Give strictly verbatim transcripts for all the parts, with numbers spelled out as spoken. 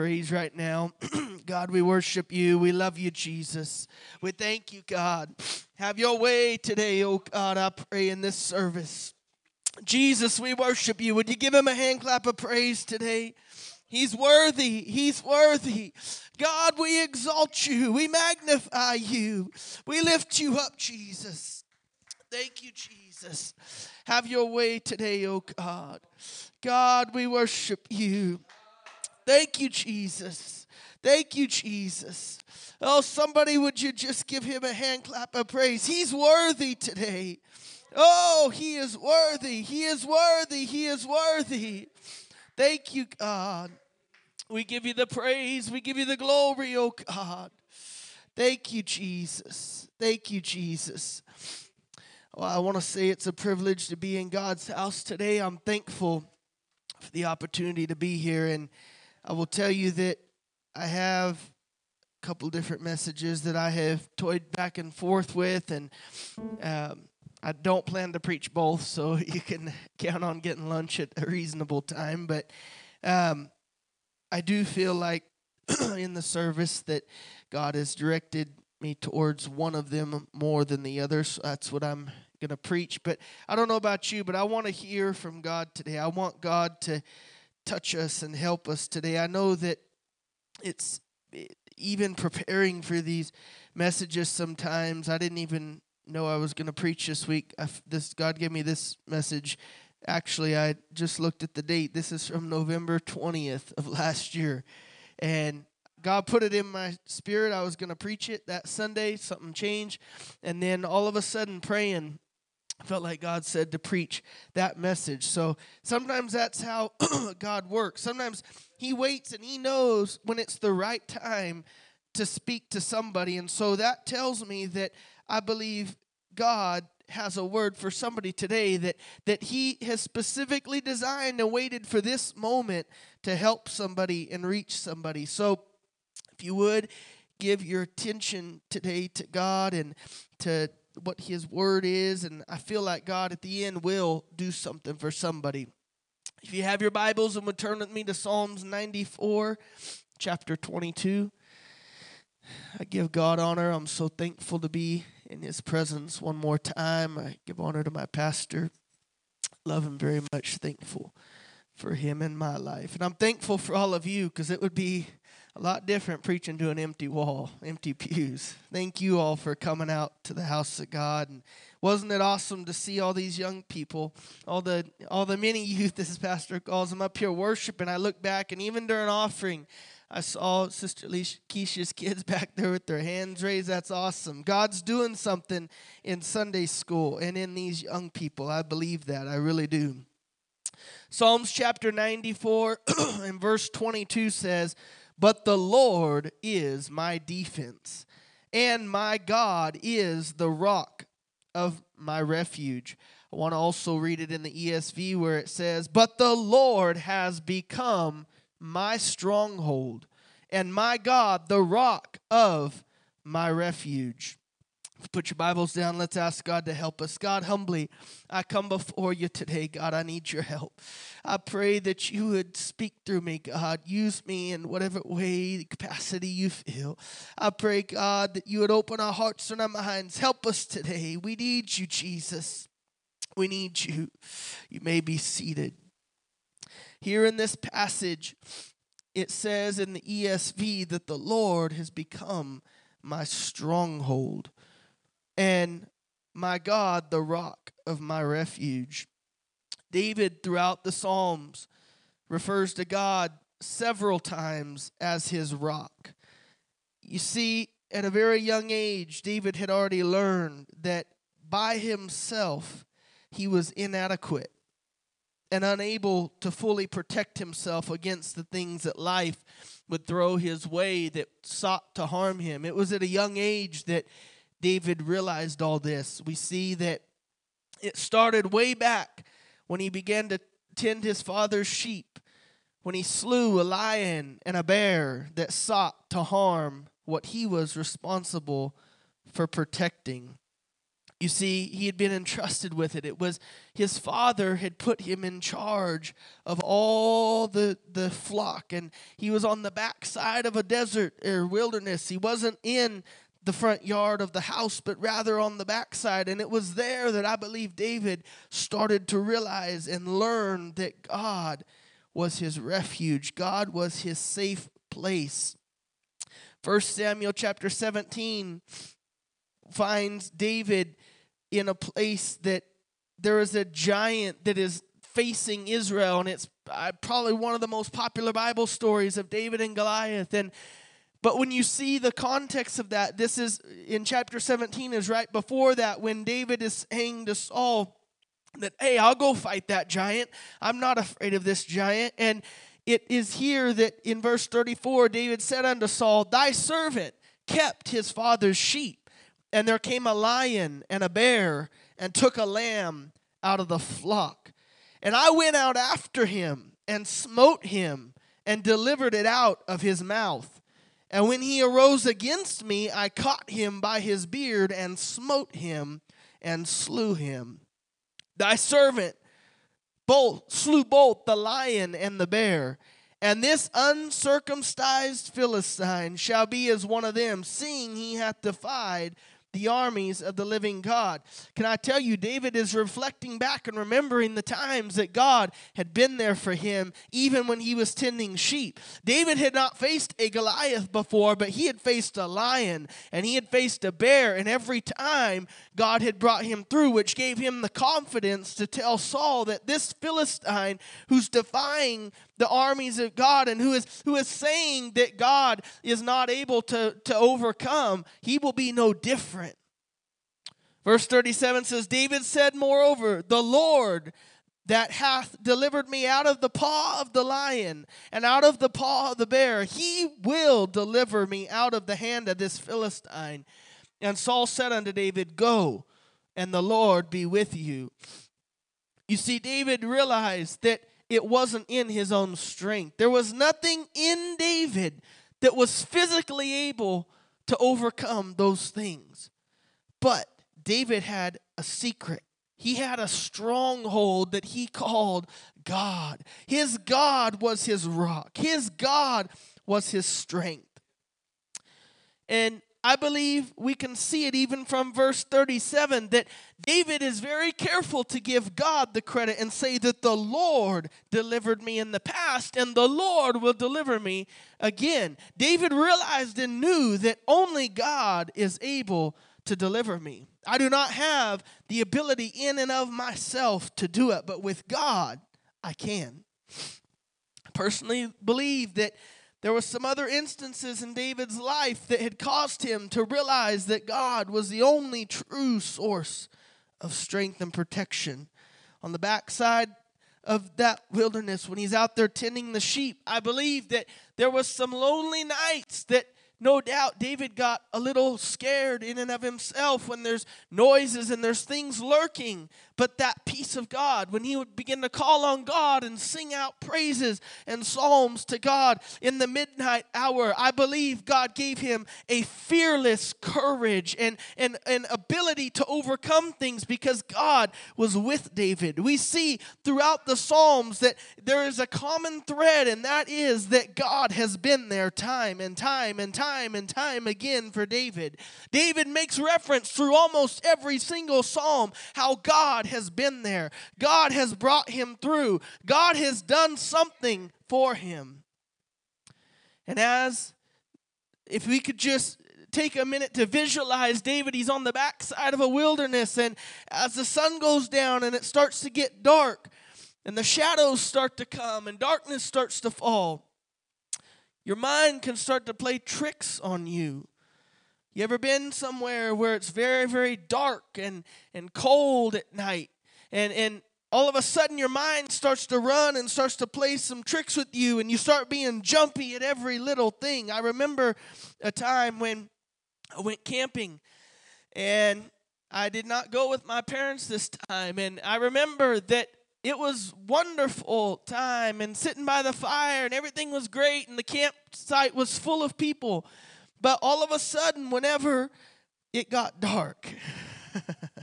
Praise right now. God, we worship you. We love you, Jesus. We thank you, God. Have your way today, oh God, I pray in this service. Jesus, we worship you. Would you give him a hand clap of praise today? He's worthy. He's worthy. God, we exalt you. We magnify you. We lift you up, Jesus. Thank you, Jesus. Have your way today, oh God. God, we worship you. Thank you, Jesus. Thank you, Jesus. Oh, somebody, would you just give him a hand clap of praise? He's worthy today. Oh, he is worthy. He is worthy. He is worthy. Thank you, God. We give you the praise. We give you the glory, oh God. Thank you, Jesus. Thank you, Jesus. Well, I want to say it's a privilege to be in God's house today. I'm thankful for the opportunity to be here, and I will tell you that I have a couple different messages that I have toyed back and forth with, and um, I don't plan to preach both, so you can count on getting lunch at a reasonable time. But um, I do feel like in the service that God has directed me towards one of them more than the other, so that's what I'm going to preach. But I don't know about you, but I want to hear from God today. I want God to touch us and help us today. I know that it's even preparing for these messages sometimes, I didn't even know I was going to preach this week. I, this God gave me this message. Actually, I just looked at the date. This is from November twentieth of last year. And God put it in my spirit. I was going to preach it that Sunday. Something changed. And then all of a sudden, praying, I felt like God said to preach that message. So sometimes that's how God works. Sometimes he waits and he knows when it's the right time to speak to somebody. And so that tells me that I believe God has a word for somebody today, that, that he has specifically designed and waited for this moment to help somebody and reach somebody. So if you would, give your attention today to God and to what his word is, and I feel like God at the end will do something for somebody. If you have your Bibles and would turn with me to Psalms ninety-four, chapter twenty-two. I give God honor. I'm so thankful to be in his presence one more time. I give honor to my pastor. Love him very much. Thankful for him in my life. And I'm thankful for all of you, because it would be a lot different preaching to an empty wall, empty pews. Thank you all for coming out to the house of God. And wasn't it awesome to see all these young people, all the all the many youth, as pastor calls them, up here worshiping? I look back, and even during offering, I saw Sister Keisha's kids back there with their hands raised. That's awesome. God's doing something in Sunday school and in these young people. I believe that. I really do. Psalms chapter ninety-four and verse twenty-two says, "But the Lord is my defense, and my God is the rock of my refuge." I want to also read it in the E S V where it says, "But the Lord has become my stronghold, and my God the rock of my refuge." Put your Bibles down. Let's ask God to help us. God, humbly, I come before you today. God, I need your help. I pray that you would speak through me, God. Use me in whatever way, capacity you feel. I pray, God, that you would open our hearts and our minds. Help us today. We need you, Jesus. We need you. You may be seated. Here in this passage, it says in the E S V that the Lord has become my stronghold, and my God, the rock of my refuge. David, throughout the Psalms, refers to God several times as his rock. You see, at a very young age, David had already learned that by himself, he was inadequate and unable to fully protect himself against the things that life would throw his way that sought to harm him. It was at a young age that David realized all this. We see that it started way back when he began to tend his father's sheep, when he slew a lion and a bear that sought to harm what he was responsible for protecting. You see, he had been entrusted with it. It was his father had put him in charge of all the, the flock. And he was on the backside of a desert or wilderness. He wasn't in the front yard of the house, but rather on the backside. And it was there that I believe David started to realize and learn that God was his refuge. God was his safe place. First Samuel chapter seventeen finds David in a place that there is a giant that is facing Israel, and it's uh, probably one of the most popular Bible stories of David and Goliath. And but when you see the context of that, this is in chapter seventeen is right before that, when David is saying to Saul that, hey, I'll go fight that giant. I'm not afraid of this giant. And it is here that in verse thirty-four, David said unto Saul, thy servant kept his father's sheep. And there came a lion and a bear and took a lamb out of the flock. And I went out after him and smote him and delivered it out of his mouth. And when he arose against me, I caught him by his beard and smote him and slew him. Thy servant both slew both the lion and the bear. And this uncircumcised Philistine shall be as one of them, seeing he hath defied the armies of the living God. Can I tell you, David is reflecting back and remembering the times that God had been there for him, even when he was tending sheep. David had not faced a Goliath before, but he had faced a lion, and he had faced a bear, and every time God had brought him through, which gave him the confidence to tell Saul that this Philistine who's defying the armies of God and who is who is saying that God is not able to, to overcome, he will be no different. Verse thirty-seven says, David said, moreover, the Lord that hath delivered me out of the paw of the lion and out of the paw of the bear, he will deliver me out of the hand of this Philistine. And Saul said unto David, go, and the Lord be with you. You see, David realized that it wasn't in his own strength. There was nothing in David that was physically able to overcome those things. But David had a secret. He had a stronghold that he called God. His God was his rock. His God was his strength. And I believe we can see it even from verse thirty-seven, that David is very careful to give God the credit and say that the Lord delivered me in the past and the Lord will deliver me again. David realized and knew that only God is able to deliver me. I do not have the ability in and of myself to do it, but with God, I can. I personally believe that there were some other instances in David's life that had caused him to realize that God was the only true source of strength and protection. On the backside of that wilderness, when he's out there tending the sheep, I believe that there was some lonely nights that no doubt David got a little scared in and of himself when there's noises and there's things lurking. But that peace of God, when he would begin to call on God and sing out praises and psalms to God in the midnight hour, I believe God gave him a fearless courage and an ability to overcome things because God was with David. We see throughout the Psalms that there is a common thread, and that is that God has been there time and time and time and time again for David. David makes reference through almost every single psalm how God has been there. God has brought him through. God has done something for him. And as if we could just take a minute to visualize David, he's on the backside of a wilderness, and as the sun goes down and it starts to get dark and the shadows start to come and darkness starts to fall, your mind can start to play tricks on you. You ever been somewhere where it's very, very dark and, and cold at night, and, and all of a sudden your mind starts to run and starts to play some tricks with you, and you start being jumpy at every little thing? I remember a time when I went camping, and I did not go with my parents this time, and I remember that it was wonderful time and sitting by the fire and everything was great and the campsite was full of people. But all of a sudden, whenever it got dark,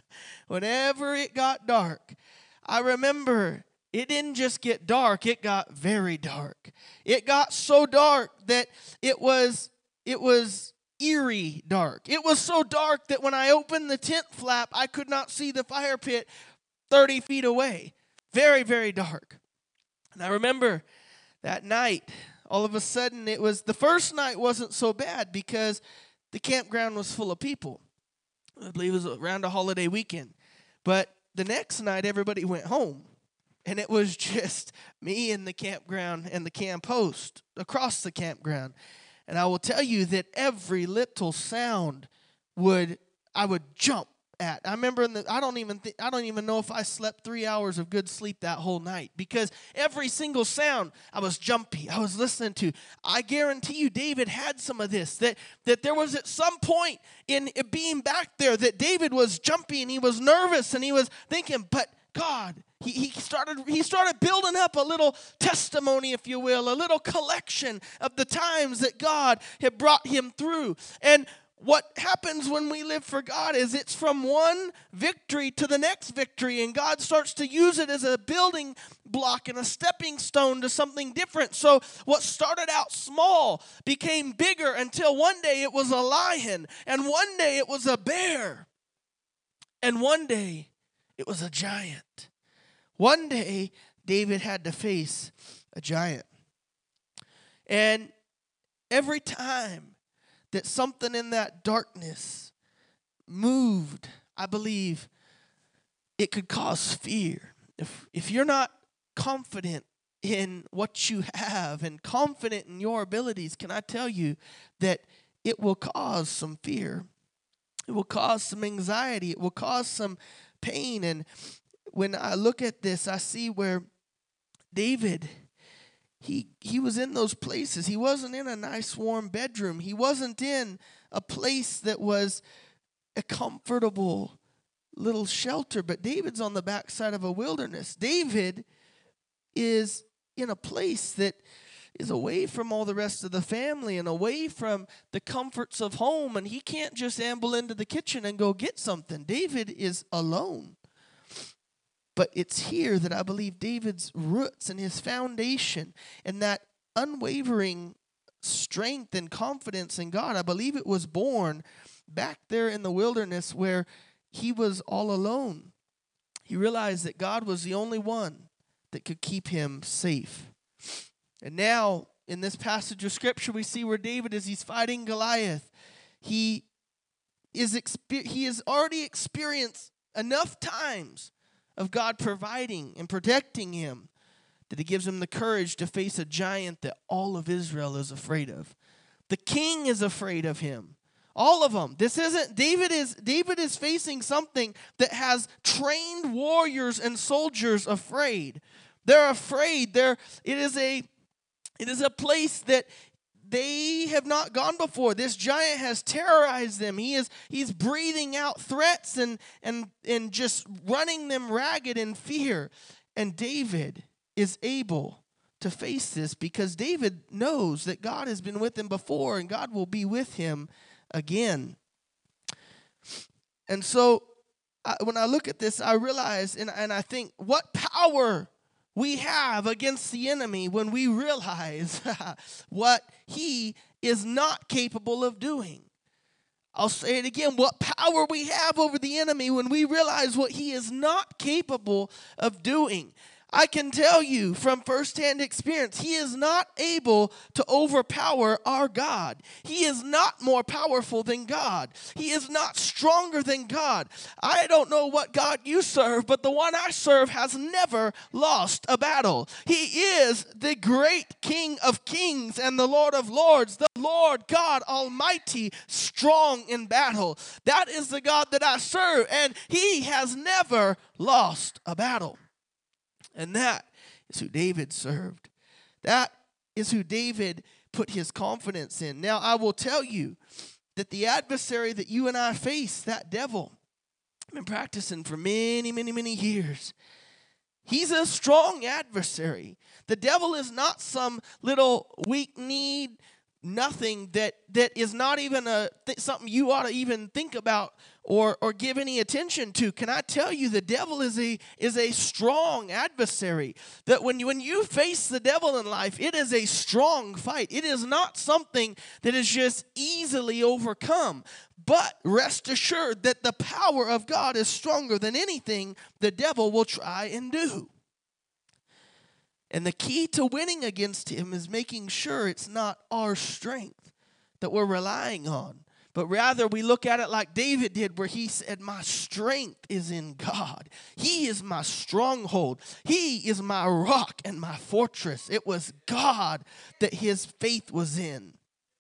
whenever it got dark, I remember it didn't just get dark, it got very dark. It got so dark that it was it was eerie dark. It was so dark that when I opened the tent flap, I could not see the fire pit thirty feet away. Very, very dark. And I remember that night, all of a sudden, it was, the first night wasn't so bad because the campground was full of people. I believe it was around a holiday weekend. But the next night, everybody went home. And it was just me and the campground and the camp host across the campground. And I will tell you that every little sound would, I would jump at. I remember in the, I don't even think, I don't even know if I slept three hours of good sleep that whole night, because every single sound I was jumpy. I was listening to. I guarantee you David had some of this, that, that there was at some point in it being back there that David was jumpy and he was nervous and he was thinking, but God, he, he started he started building up a little testimony, if you will, a little collection of the times that God had brought him through. And what happens when we live for God is it's from one victory to the next victory, and God starts to use it as a building block and a stepping stone to something different. So what started out small became bigger until one day it was a lion, and one day it was a bear, and one day it was a giant. One day, David had to face a giant. And every time that something in that darkness moved, I believe it could cause fear. If, if you're not confident in what you have and confident in your abilities, can I tell you that it will cause some fear? It will cause some anxiety. It will cause some pain. And when I look at this, I see where David, he he was in those places. He wasn't in a nice warm bedroom. He wasn't in a place that was a comfortable little shelter, but David's on the backside of a wilderness. David is in a place that is away from all the rest of the family and away from the comforts of home, and he can't just amble into the kitchen and go get something. David is alone. But it's here that I believe David's roots and his foundation and that unwavering strength and confidence in God, I believe it was born back there in the wilderness where he was all alone. He realized that God was the only one that could keep him safe. And now, in this passage of Scripture, we see where David, as he's fighting Goliath, he is exper- he has already experienced enough times of God providing and protecting him that he gives him the courage to face a giant that all of Israel is afraid of. The king is afraid of him. All of them. This isn't, David is, David is facing something that has trained warriors and soldiers afraid. They're afraid. They're, it is a, it is a place that they have not gone before. This giant has terrorized them. He is he's breathing out threats and and and just running them ragged in fear. And David is able to face this because David knows that God has been with him before and God will be with him again. And so I, when I look at this, I realize and, and I think, what power we have against the enemy when we realize what he is not capable of doing. I'll say it again. What power we have over the enemy when we realize what he is not capable of doing. I can tell you from firsthand experience, he is not able to overpower our God. He is not more powerful than God. He is not stronger than God. I don't know what God you serve, but the one I serve has never lost a battle. He is the great King of kings and the Lord of lords, the Lord God Almighty, strong in battle. That is the God that I serve, and he has never lost a battle. And that is who David served. That is who David put his confidence in. Now, I will tell you that the adversary that you and I face, that devil, I've been practicing for many, many, many years. He's a strong adversary. The devil is not some little weak-kneed, nothing that that is not even a th- something you ought to even think about or or give any attention to. Can I tell you, the devil is a is a strong adversary. That when you when you face the devil in life, it is a strong fight. It is not something that is just easily overcome. But rest assured that the power of God is stronger than anything the devil will try and do. And the key to winning against him is making sure it's not our strength that we're relying on, but rather we look at it like David did, where he said, my strength is in God. He is my stronghold. He is my rock and my fortress. It was God that his faith was in.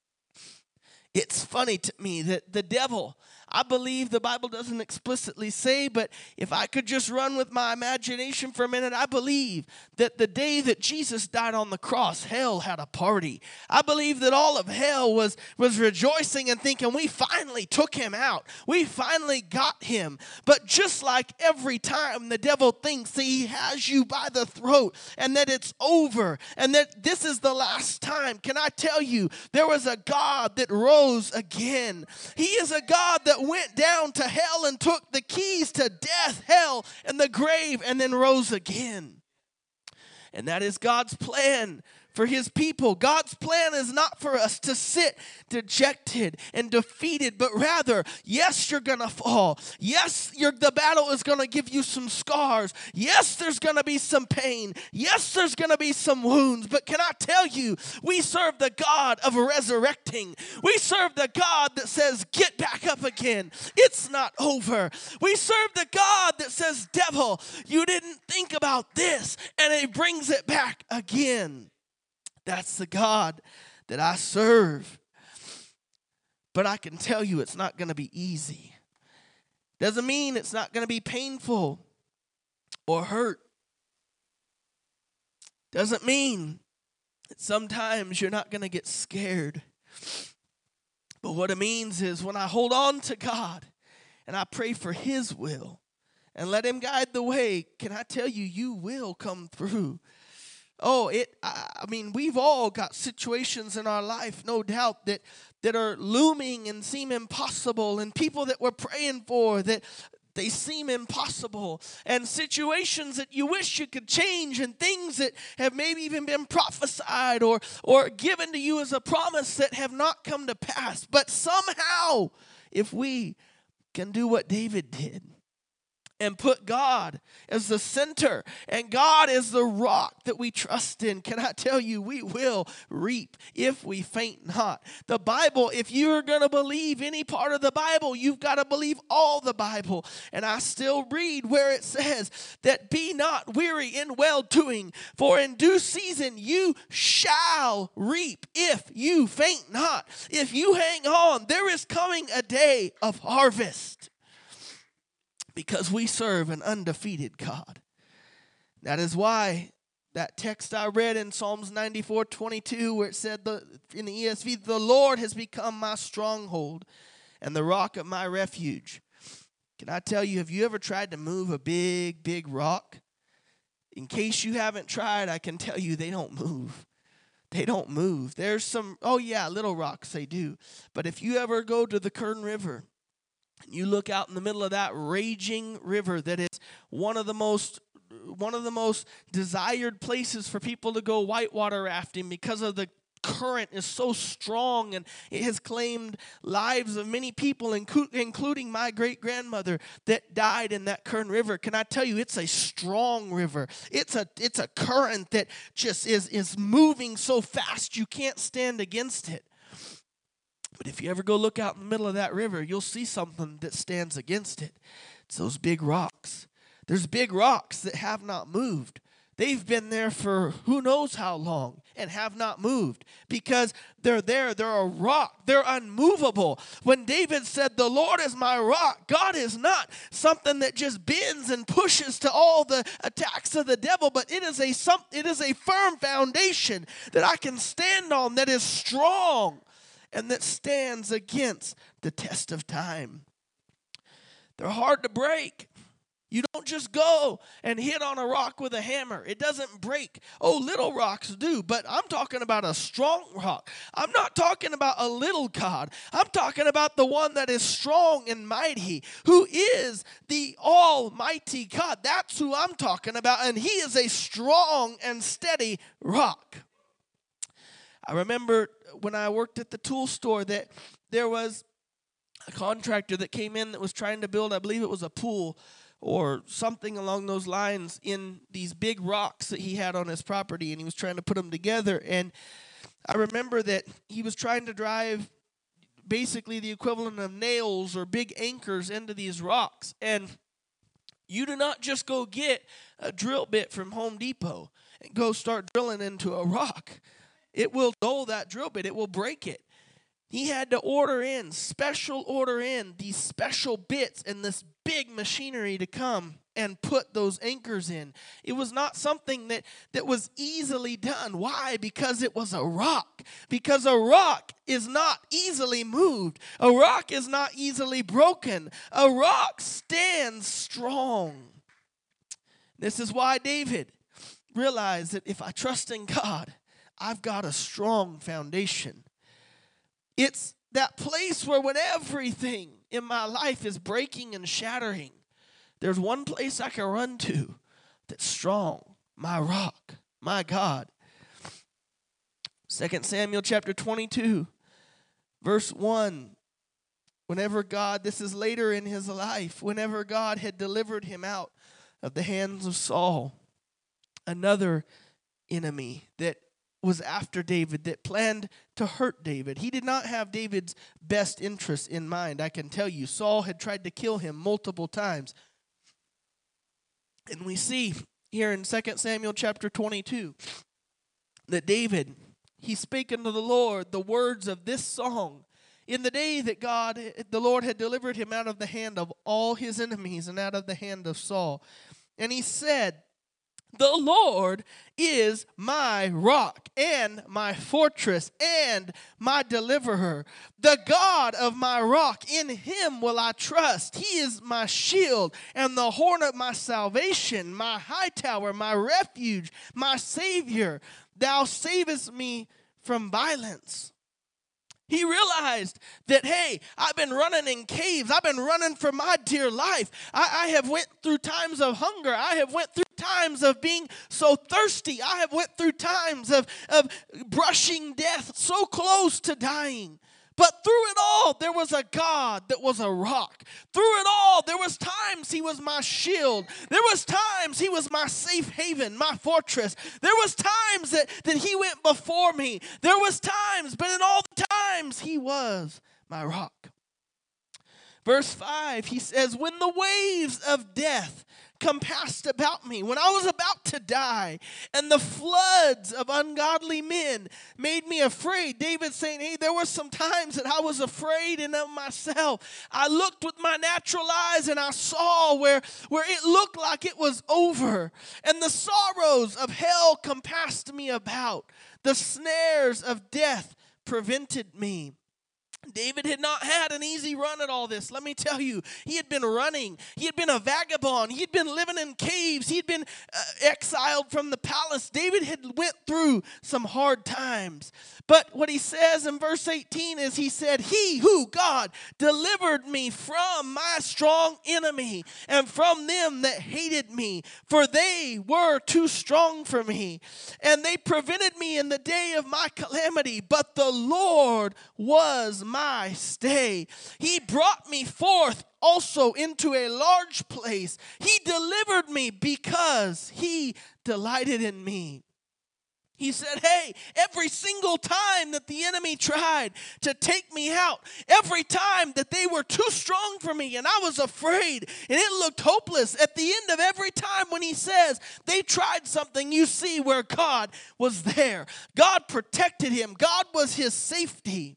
It's funny to me that the devil, I believe the Bible doesn't explicitly say, but if I could just run with my imagination for a minute, I believe that the day that Jesus died on the cross, hell had a party. I believe that all of hell was, was rejoicing and thinking, we finally took him out. We finally got him. But just like every time the devil thinks that he has you by the throat and that it's over and that this is the last time, can I tell you, there was a God that rose again. He is a God that went down to hell and took the keys to death, hell, and the grave, and then rose again. And that is God's plan for his people. God's plan is not for us to sit dejected and defeated, but rather, yes, you're going to fall. Yes, you're, the battle is going to give you some scars. Yes, there's going to be some pain. Yes, there's going to be some wounds. But can I tell you, we serve the God of resurrecting. We serve the God that says, get back up again. It's not over. We serve the God that says, devil, you didn't think about this, and he brings it back again. That's the God that I serve. But I can tell you it's not going to be easy. Doesn't mean it's not going to be painful or hurt. Doesn't mean that sometimes you're not going to get scared. But what it means is when I hold on to God and I pray for his will and let him guide the way, can I tell you, you will come through. Oh, it. I mean, we've all got situations in our life, no doubt, that, that are looming and seem impossible, and people that we're praying for that they seem impossible, and situations that you wish you could change, and things that have maybe even been prophesied or, or given to you as a promise that have not come to pass. But somehow, if we can do what David did, and put God as the center, and God as the rock that we trust in, can I tell you, we will reap if we faint not. The Bible, if you're going to believe any part of the Bible, you've got to believe all the Bible. And I still read where it says that be not weary in well-doing, for in due season you shall reap if you faint not. If you hang on, there is coming a day of harvest. Because we serve an undefeated God. That is why that text I read in Psalms ninety-four twenty-two, where it said the, in the E S V, the Lord has become my stronghold and the rock of my refuge. Can I tell you, have you ever tried to move a big, big rock? In case you haven't tried, I can tell you they don't move. They don't move. There's some, oh yeah, little rocks they do. But if you ever go to the Kern River, you look out in the middle of that raging river that is one of the most one of the most desired places for people to go whitewater rafting because of the current is so strong, and it has claimed lives of many people, including my great-grandmother that died in that Kern River. Can I tell you, it's a strong river. It's a it's a current that just is, is moving so fast you can't stand against it. But if you ever go look out in the middle of that river, you'll see something that stands against it. It's those big rocks. There's big rocks that have not moved. They've been there for who knows how long and have not moved because they're there. They're a rock. They're unmovable. When David said, the Lord is my rock, God is not something that just bends and pushes to all the attacks of the devil, but it is a, some, it is a firm foundation that I can stand on, that is strong and that stands against the test of time. They're hard to break. You don't just go and hit on a rock with a hammer. It doesn't break. Oh, little rocks do, but I'm talking about a strong rock. I'm not talking about a little God. I'm talking about the one that is strong and mighty, who is the almighty God. That's who I'm talking about, and he is a strong and steady rock. I remember when I worked at the tool store that there was a contractor that came in that was trying to build, I believe it was a pool, or something along those lines, in these big rocks that he had on his property, and he was trying to put them together. And I remember that he was trying to drive basically the equivalent of nails or big anchors into these rocks. And you do not just go get a drill bit from Home Depot and go start drilling into a rock. It will dull that drill bit. It will break it. He had to order in, special order in, these special bits and this big machinery to come and put those anchors in. It was not something that, that was easily done. Why? Because it was a rock. Because a rock is not easily moved. A rock is not easily broken. A rock stands strong. This is why David realized that if I trust in God, I've got a strong foundation. It's that place where when everything in my life is breaking and shattering, there's one place I can run to that's strong, my rock, my God. Second Samuel chapter twenty-two, verse one. Whenever God, this is later in his life, whenever God had delivered him out of the hands of Saul, another enemy that was after David, that planned to hurt David. He did not have David's best interests in mind, I can tell you. Saul had tried to kill him multiple times. And we see here in Second Samuel chapter twenty-two that David, he spake unto the Lord the words of this song in the day that God, the Lord had delivered him out of the hand of all his enemies and out of the hand of Saul. And he said, the Lord is my rock and my fortress and my deliverer, the God of my rock. In him will I trust. He is my shield and the horn of my salvation, my high tower, my refuge, my Savior. Thou savest me from violence. He realized that, hey, I've been running in caves. I've been running for my dear life. I, I have went through times of hunger. I have went through times of being so thirsty. I have went through times of, of brushing death, so close to dying. But through it all, there was a God that was a rock. Through it all, there was times he was my shield. There was times he was my safe haven, my fortress. There was times that, that he went before me. There was times, but in all the times, he was my rock. Verse five, he says, when the waves of death compassed about me, when I was about to die, and the floods of ungodly men made me afraid. David saying, hey, there were some times that I was afraid in of myself. I looked with my natural eyes and I saw where, where it looked like it was over. And the sorrows of hell compassed me about. The snares of death prevented me. David had not had an easy run at all this. Let me tell you, he had been running. He had been a vagabond. He had been living in caves. He had been uh, exiled from the palace. David had went through some hard times. But what he says in verse eighteen is he said, he who, God, delivered me from my strong enemy and from them that hated me, for they were too strong for me. And they prevented me in the day of my calamity, but the Lord was my stay. He brought me forth also into a large place. He delivered me because he delighted in me. He said, hey, every single time that the enemy tried to take me out, every time that they were too strong for me and I was afraid and it looked hopeless, at the end of every time when he says they tried something, you see where God was there. God protected him. God was his safety.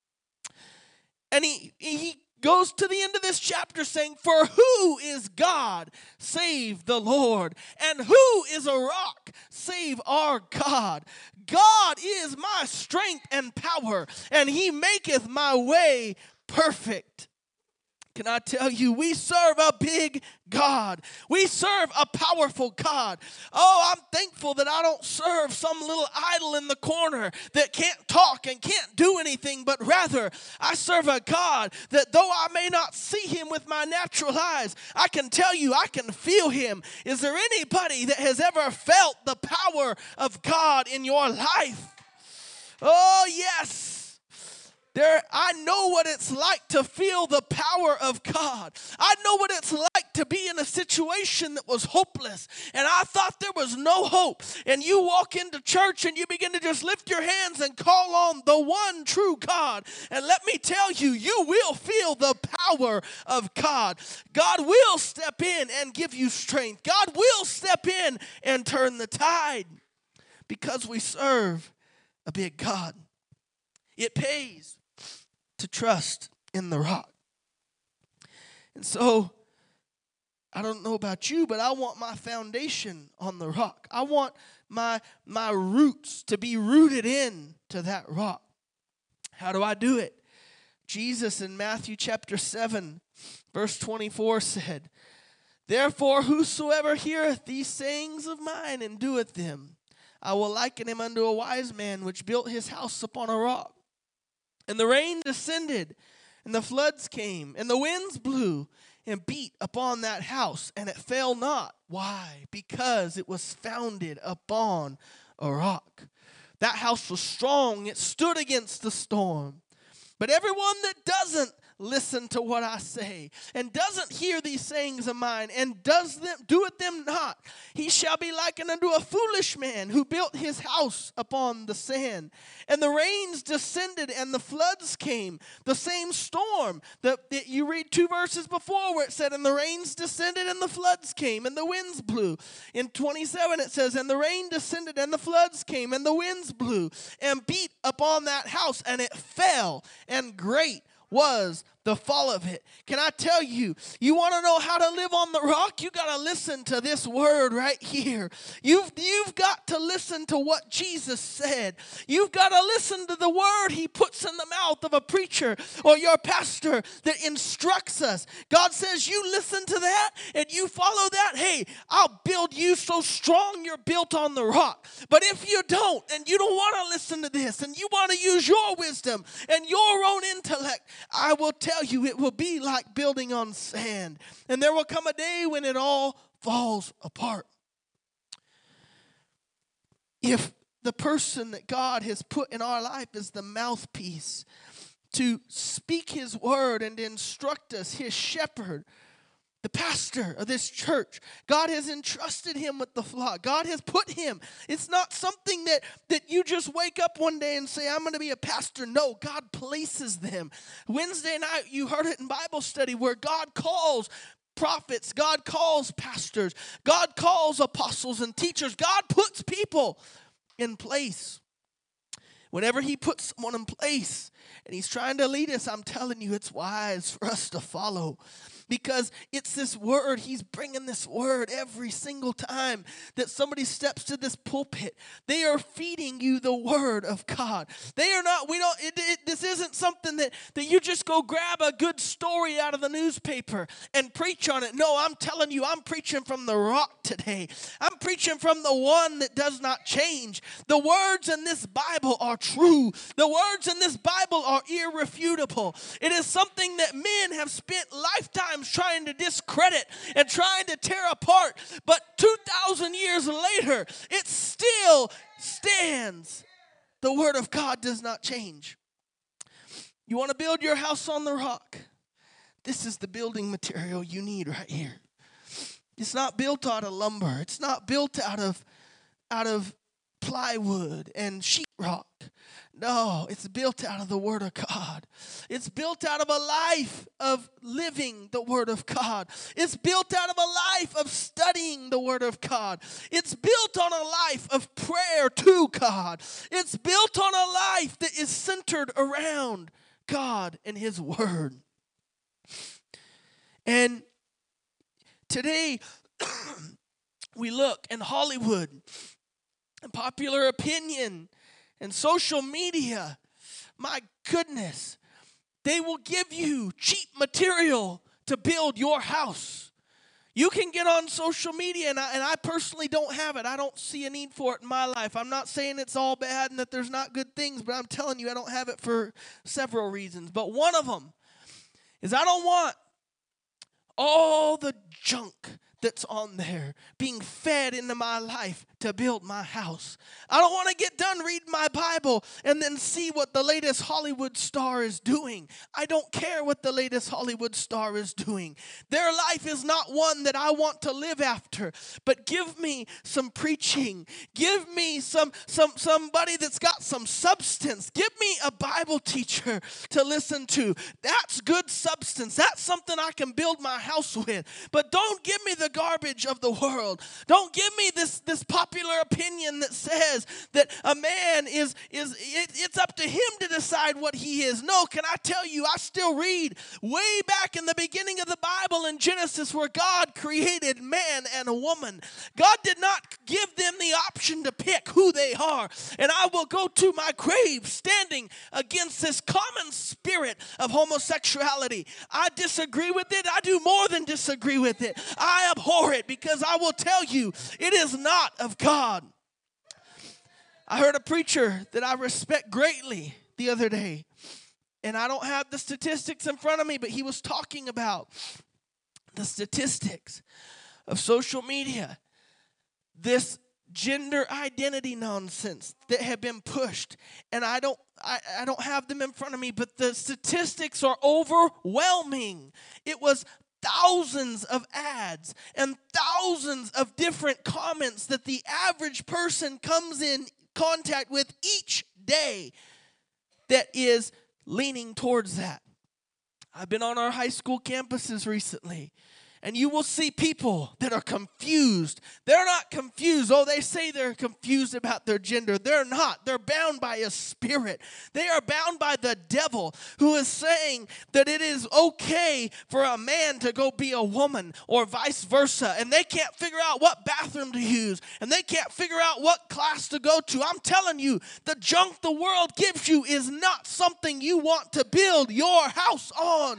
And he, he goes to the end of this chapter saying, for who is God save the Lord? And who is a rock save our God? God is my strength and power, and he maketh my way perfect. Can I tell you, we serve a big God. We serve a powerful God. Oh, I'm thankful that I don't serve some little idol in the corner that can't talk and can't do anything, but rather I serve a God that though I may not see him with my natural eyes, I can tell you I can feel him. Is there anybody that has ever felt the power of God in your life? Oh, yes. There, I know what it's like to feel the power of God. I know what it's like to be in a situation that was hopeless, and I thought there was no hope. And you walk into church and you begin to just lift your hands and call on the one true God. And let me tell you, you will feel the power of God. God will step in and give you strength. God will step in and turn the tide because we serve a big God. It pays to trust in the rock. And so, I don't know about you, but I want my foundation on the rock. I want my, my roots to be rooted in to that rock. How do I do it? Jesus in Matthew chapter seven, verse twenty-four said, "Therefore whosoever heareth these sayings of mine and doeth them, I will liken him unto a wise man which built his house upon a rock. And the rain descended, and the floods came, and the winds blew and beat upon that house, and it fell not." Why? Because it was founded upon a rock. That house was strong. It stood against the storm. But everyone that doesn't listen to what I say, and doesn't hear these sayings of mine, and does them, doeth them not, he shall be likened unto a foolish man who built his house upon the sand. And the rains descended, and the floods came. The same storm that, that you read two verses before where it said, "And the rains descended, and the floods came, and the winds blew." In twenty-seven it says, "And the rain descended, and the floods came, and the winds blew, and beat upon that house, and it fell, and great was the fall of it." Can I tell you, you want to know how to live on the rock? You got to listen to this word right here. You've, you've got to listen to what Jesus said. You've got to listen to the word he puts in the mouth of a preacher or your pastor that instructs us. God says, you listen to that and you follow that. Hey, I'll build you so strong you're built on the rock. But if you don't, and you don't want to listen to this, and you want to use your wisdom and your own intellect, I will tell you it will be like building on sand. And there will come a day when it all falls apart. If the person that God has put in our life is the mouthpiece to speak his word and to instruct us, his shepherd, the pastor of this church, God has entrusted him with the flock. God has put him. It's not something that, that you just wake up one day and say, "I'm going to be a pastor." No, God places them. Wednesday night, you heard it in Bible study where God calls prophets, God calls pastors, God calls apostles and teachers. God puts people in place. Whenever he puts someone in place and he's trying to lead us, I'm telling you, it's wise for us to follow. Because it's this word, he's bringing this word every single time that somebody steps to this pulpit. They are feeding you the word of God. They are not, we don't, it, it, this isn't something that, that you just go grab a good story out of the newspaper and preach on it. No, I'm telling you, I'm preaching from the rock today. I'm preaching from the one that does not change. The words in this Bible are true. The words in this Bible are irrefutable. It is something that men have spent lifetimes trying to discredit and trying to tear apart, but two thousand years later, it still stands. The word of God does not change. You want to build your house on the rock? This is the building material you need right here. It's not built out of lumber. It's not built out of, out of plywood and sheetrock. No, it's built out of the Word of God. It's built out of a life of living the Word of God. It's built out of a life of studying the Word of God. It's built on a life of prayer to God. It's built on a life that is centered around God and His Word. And today, we look in Hollywood and popular opinion and social media. My goodness, they will give you cheap material to build your house. You can get on social media, and I, and I personally don't have it. I don't see a need for it in my life. I'm not saying it's all bad and that there's not good things, but I'm telling you I don't have it for several reasons. But one of them is I don't want all the junk that's on there being fed into my life to build my house. I don't want to get done reading my Bible and then see what the latest Hollywood star is doing. I don't care what the latest Hollywood star is doing. Their life is not one that I want to live after. But give me some preaching. Give me some, some somebody that's got some substance. Give me a Bible teacher to listen to. That's good substance. That's something I can build my house with. But don't give me the garbage of the world. Don't give me this, this popular opinion that says that a man is, is it, it's up to him to decide what he is. No, can I tell you, I still read way back in the beginning of the Bible in Genesis where God created man and a woman. God did not give them the option to pick who they are. And I will go to my grave standing against this common spirit of homosexuality. I disagree with it. I do more than disagree with it. I abhor it because I will tell you it is not of God. I heard a preacher that I respect greatly the other day, and I don't have the statistics in front of me, but he was talking about the statistics of social media, this gender identity nonsense that have been pushed, and I don't I, I don't have them in front of me, but the statistics are overwhelming. It was thousands of ads and thousands of different comments that the average person comes in contact with each day that is leaning towards that. I've been on our high school campuses recently, and you will see people that are confused. They're not confused. Oh, they say they're confused about their gender. They're not. They're bound by a spirit. They are bound by the devil who is saying that it is okay for a man to go be a woman or vice versa. And they can't figure out what bathroom to use. And they can't figure out what class to go to. I'm telling you, the junk the world gives you is not something you want to build your house on.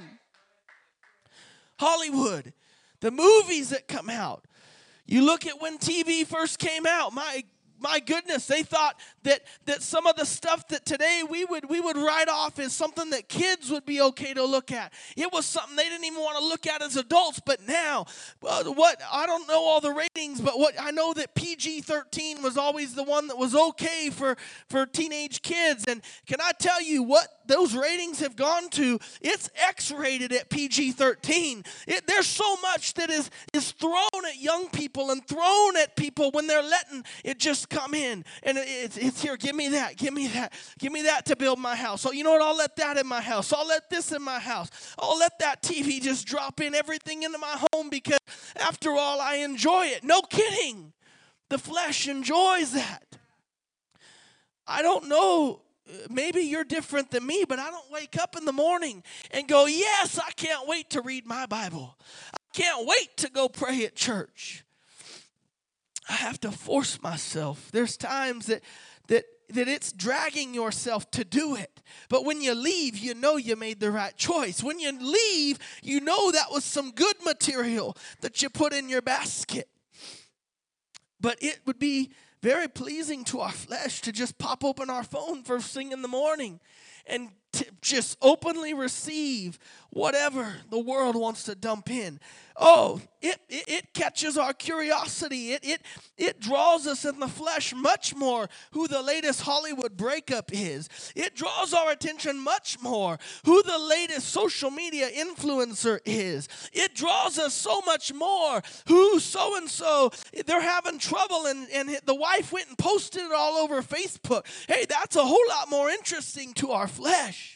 Hollywood. The movies that come out. You look at when T V first came out. My my goodness, they thought that that some of the stuff that today we would we would write off as something that kids would be okay to look at. It was something they didn't even want to look at as adults. But now, uh, what I don't know all the ratings, but what I know that P G thirteen was always the one that was okay for for teenage kids. And can I tell you what those ratings have gone to? It's X-rated at P G thirteen. It, there's so much that is is thrown at young people and thrown at people when they're letting it just come in. And it, it's, it's here, give me that, give me that, give me that to build my house. So you know what, I'll let that in my house. I'll let this in my house. I'll let that T V just drop in everything into my home because after all, I enjoy it. No kidding. The flesh enjoys that. I don't know. Maybe you're different than me, but I don't wake up in the morning and go, yes, I can't wait to read my Bible. I can't wait to go pray at church. I have to force myself. There's times that that that it's dragging yourself to do it. But when you leave, you know you made the right choice. When you leave, you know that was some good material that you put in your basket. But it would be very pleasing to our flesh to just pop open our phone first thing in the morning and to just openly receive whatever the world wants to dump in. Oh, it, it, it catches our curiosity. It, it, it draws us in the flesh much more who the latest Hollywood breakup is. It draws our attention much more who the latest social media influencer is. It draws us so much more who so-and-so, they're having trouble and, and the wife went and posted it all over Facebook. Hey, that's a whole lot more interesting to our flesh.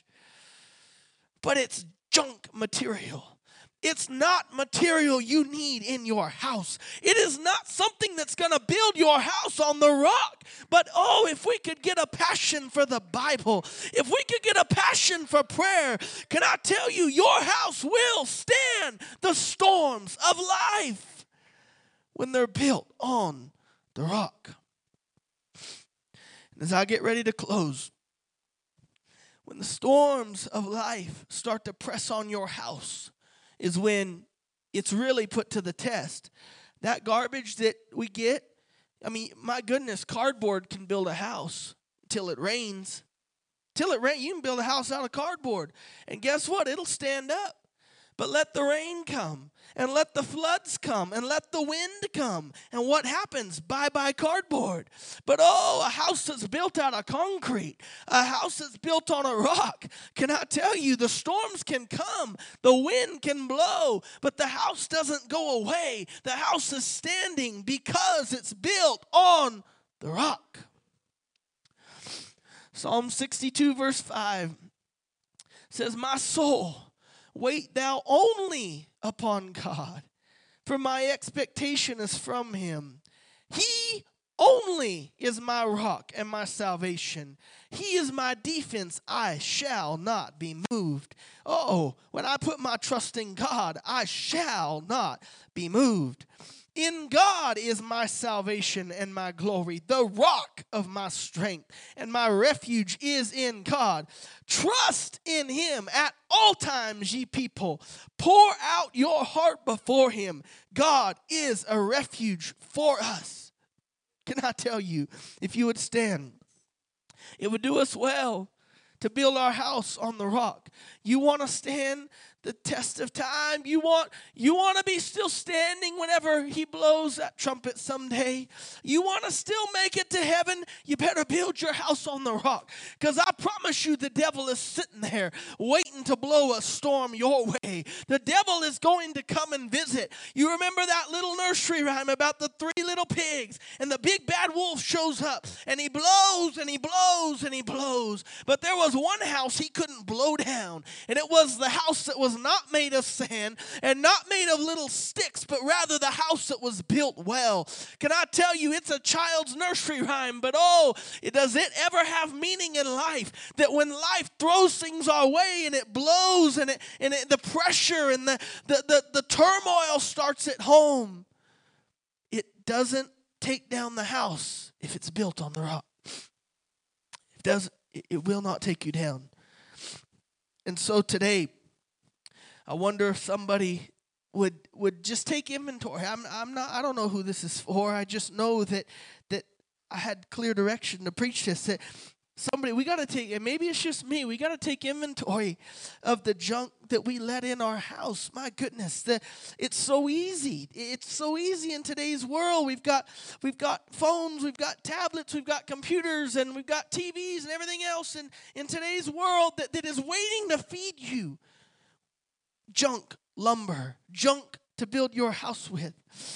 But it's junk material. It's not material you need in your house. It is not something that's going to build your house on the rock. But oh, if we could get a passion for the Bible, if we could get a passion for prayer, can I tell you, your house will stand the storms of life when they're built on the rock. And as I get ready to close, when the storms of life start to press on your house, is when it's really put to the test. That garbage that we get, I mean, my goodness, cardboard can build a house till it rains. Till it rains, you can build a house out of cardboard. And guess what? It'll stand up. But let the rain come, and let the floods come, and let the wind come. And what happens? Bye-bye cardboard. But oh, a house that's built out of concrete, a house that's built on a rock, can I tell you, the storms can come, the wind can blow, but the house doesn't go away. The house is standing because it's built on the rock. Psalm sixty-two, verse five says, my soul, wait thou only upon God, for my expectation is from him. He only is my rock and my salvation. He is my defense. I shall not be moved. Oh, when I put my trust in God, I shall not be moved. In God is my salvation and my glory, the rock of my strength, and my refuge is in God. Trust in him at all times, ye people. Pour out your heart before him. God is a refuge for us. Can I tell you, if you would stand, it would do us well to build our house on the rock. You want to stand the test of time? You want, you want to be still standing whenever he blows that trumpet someday? You want to still make it to heaven? You better build your house on the rock. Because I promise you, the devil is sitting there waiting to blow a storm your way. The devil is going to come and visit. You remember that little nursery rhyme about the three little pigs, and the big bad wolf shows up, and he blows, and he blows, and he blows. But there was one house he couldn't blow down, and it was the house that was not made of sand and not made of little sticks, but rather the house that was built well. Can I tell you, it's a child's nursery rhyme, but oh, does it ever have meaning in life? That when life throws things our way and it blows and it and it, the pressure and the, the, the, the turmoil starts at home, it doesn't take down the house if it's built on the rock. It doesn't, it will not take you down. And so today, I wonder if somebody would would just take inventory. I'm I'm not I don't know who this is for. I just know that that I had clear direction to preach this. That somebody, we got to take, and maybe it's just me, we got to take inventory of the junk that we let in our house. My goodness, the, it's so easy. It's so easy in today's world. We've got we've got phones, we've got tablets, we've got computers, and we've got T Vs and everything else in, in today's world that, that is waiting to feed you. Junk, lumber, junk to build your house with.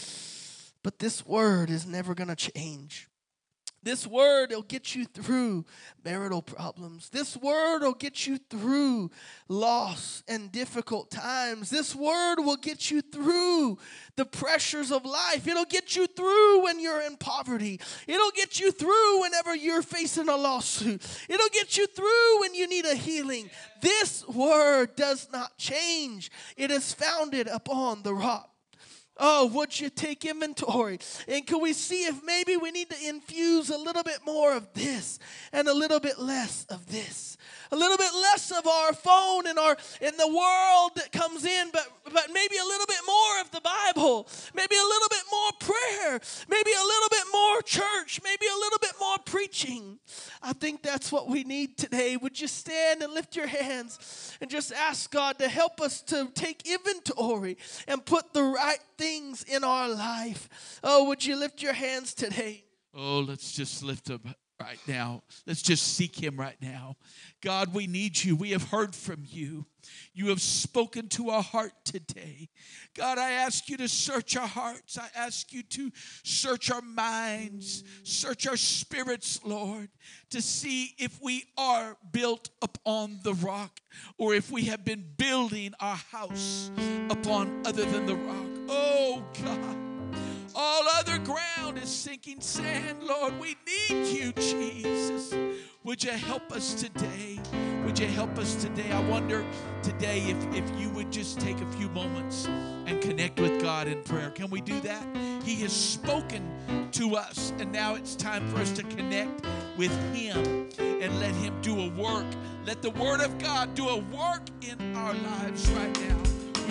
But this word is never going to change. This word will get you through marital problems. This word will get you through loss and difficult times. This word will get you through the pressures of life. It'll get you through when you're in poverty. It'll get you through whenever you're facing a lawsuit. It'll get you through when you need a healing. This word does not change. It is founded upon the rock. Oh, would you take inventory? And can we see if maybe we need to infuse a little bit more of this and a little bit less of this? A little bit less of our phone and our in the world that comes in, but, but maybe a little bit more of the Bible. Maybe a little bit more prayer. Maybe a little bit more church. Maybe a little bit more preaching. I think that's what we need today. Would you stand and lift your hands and just ask God to help us to take inventory and put the right things in our life? Oh, would you lift your hands today? Oh, let's just lift them right now. Let's just seek him right now. God, we need you. We have heard from you. You have spoken to our heart today. God, I ask you to search our hearts. I ask you to search our minds, search our spirits, Lord, to see if we are built upon the rock or if we have been building our house upon other than the rock. Oh, God. All other ground is sinking sand, Lord. We need you, Jesus. Would you help us today? Would you help us today? I wonder today if, if you would just take a few moments and connect with God in prayer. Can we do that? He has spoken to us, and now it's time for us to connect with him and let him do a work. Let the word of God do a work in our lives right now. Would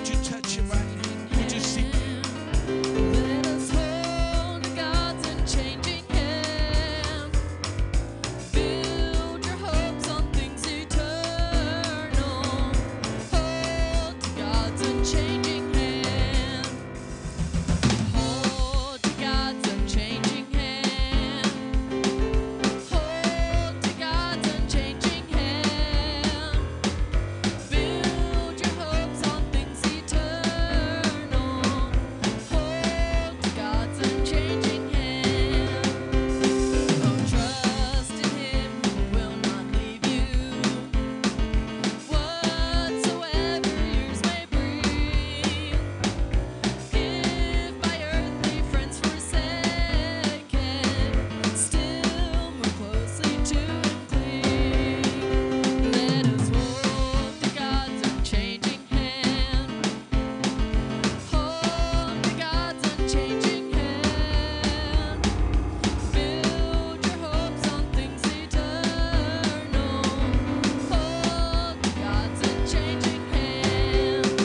Would you touch him right now? Would you seek him? Let us hold to God's unchanging hand. Build your hopes on things eternal. Hold to God's unchanging hand. Hold to God's unchanging hand. Hold to God's unchanging hand. Build your hopes on things eternal. Hold to God's unchanging hand. Oh, trust in Him who will not leave you. Whatsoever years may bring, if by earthly friends forsaken, still more closely to Him cling. Let us hold to God's unchanging hand. Hold to God's unchanging hand. Build your hopes on things eternal. Hold to God's unchanging hand.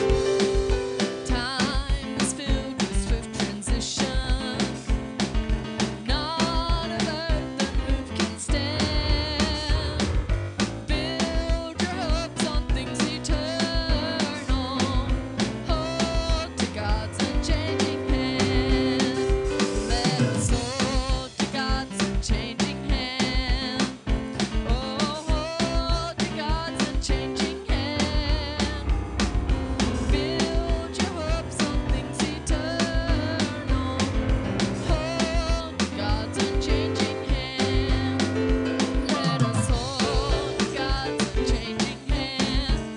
Time is filled with swift transition. Not of earth unmoved can stand. Build your hopes on things eternal. Hold to God's unchanging hand. Let us hold to God's unchanging hand. Oh, hold to God's unchanging hand. Build your hopes on things eternal. Hold to God's unchanging hand. Let us hold to God's unchanging hand.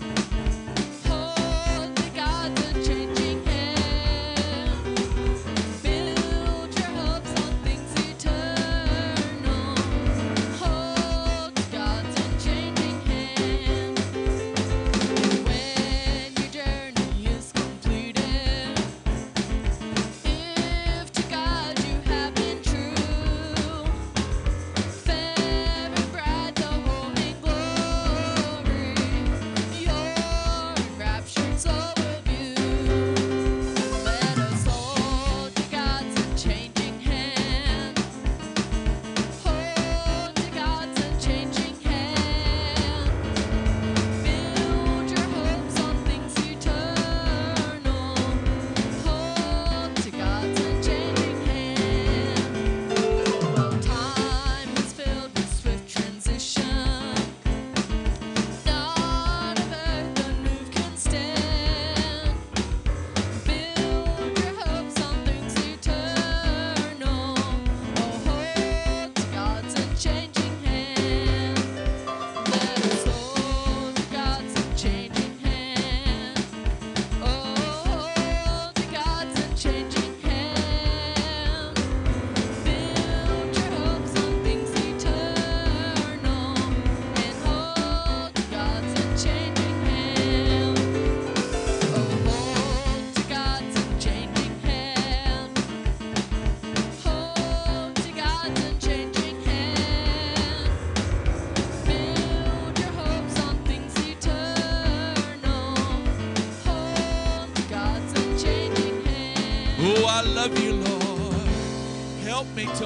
Hold to God's unchanging hand. Build your hopes on things eternal. Hold to God's unchanging hand. When your journey is completed, if to God you have been true, fair and bright the home in glory, your enraptured soul will view. Let us hold to God's unchanging hand. Hold to God's unchanging hand. Build your hopes on things eternal. Hold to God's unchanging hand. Well, time is filled with swift transition. Not of earth unmoved can stand. Build your hopes on things eternal. Oh, hold to God's unchanging hand. Let us hold to God's unchanging hand. Oh, hold to God's unchanging hand. Build your hopes on things eternal. And hold to God's unchanging hand. Oh, hold to God's unchanging hand. Hold to God's unchanging hand. Build your hopes on things eternal. Hold to God's unchanging hand. Oh, I love you, Lord. Help me to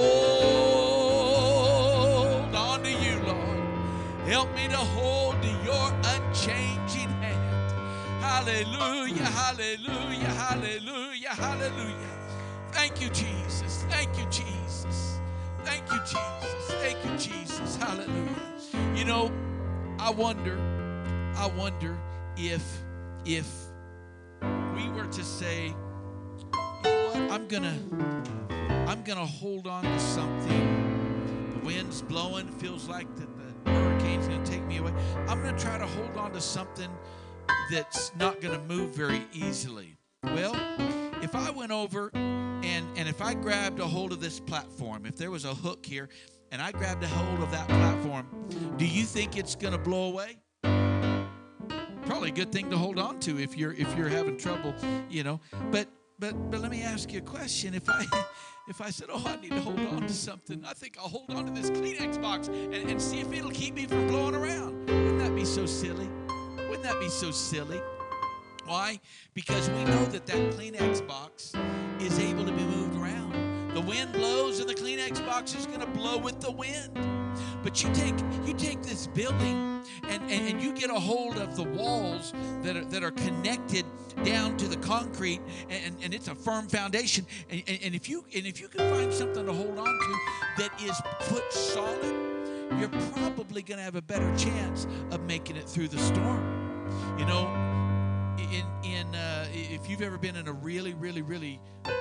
hold on to you, Lord. Help me to hold to your unchanging hand. Hallelujah, hallelujah, hallelujah, hallelujah. Thank you, Jesus. Thank you, Jesus. Thank you, Jesus. Thank you, Jesus. Hallelujah. You know, I wonder, I wonder if, if we were to say, you know what, I'm gonna, I'm gonna hold on to something. The wind's blowing, feels like that the hurricane's gonna take me away. I'm gonna try to hold on to something that's not gonna move very easily. Well, if I went over and, and if I grabbed a hold of this platform, if there was a hook here, and I grabbed a hold of that platform, do you think it's going to blow away? Probably a good thing to hold on to if you're if you're having trouble, you know. But but but let me ask you a question. If I if I said, oh, I need to hold on to something, I think I'll hold on to this Kleenex box and, and see if it'll keep me from blowing around. Wouldn't that be so silly? Wouldn't that be so silly? Why? Because we know that that Kleenex box is able to be moved around. The wind blows and the Kleenex box is going to blow with the wind. But you take you take this building and, and, and you get a hold of the walls that are, that are connected down to the concrete, and, and it's a firm foundation. And, and, and if you and if you can find something to hold on to that is put solid, you're probably going to have a better chance of making it through the storm. You know, in in uh, if you've ever been in a really, really, really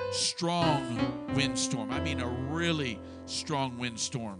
strong windstorm, I mean a really strong windstorm,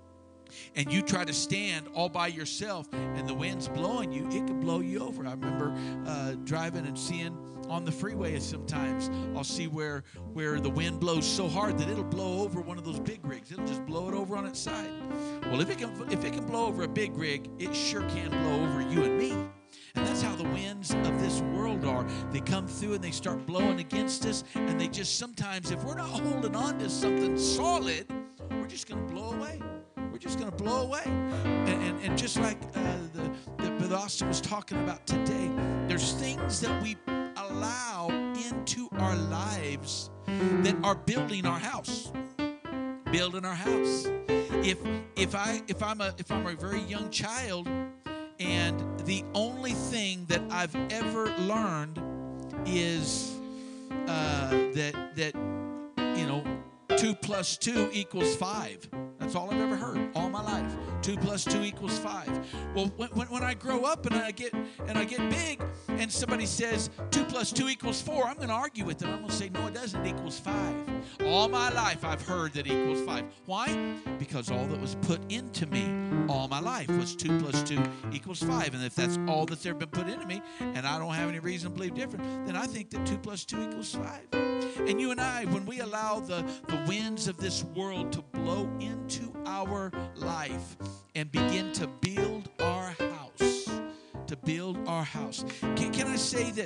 and you try to stand all by yourself and the wind's blowing you, it could blow you over. I remember uh, driving and seeing on the freeway sometimes I'll see where where the wind blows so hard that it'll blow over one of those big rigs. It'll just blow it over on its side. Well, if it can if it can blow over a big rig, it sure can blow over you and me. And that's how the winds of this world are. They come through and they start blowing against us, and they just sometimes, if we're not holding on to something solid, we're just going to blow away. We're just going to blow away. And, and, and just like uh, the, the Brother Austin was talking about today, there's things that we allow into our lives that are building our house. Building our house. If if I if I'm a if I'm a very young child, and the only thing that I've ever learned is uh, that that you know two plus two equals five. That's all I've ever heard all my life. Two plus two equals five. Well, when, when, when I grow up and I get and I get big, and somebody says two plus two equals four, I'm going to argue with them. I'm going to say, no, it doesn't. It equals five. All my life I've heard that equals five. Why? Because all that was put into me all my life was two plus two equals five. And if that's all that's ever been put into me, and I don't have any reason to believe different, then I think that two plus two equals five. And you and I, when we allow the, the winds of this world to blow into our life and begin to build our house, to build our house. Can, can I say that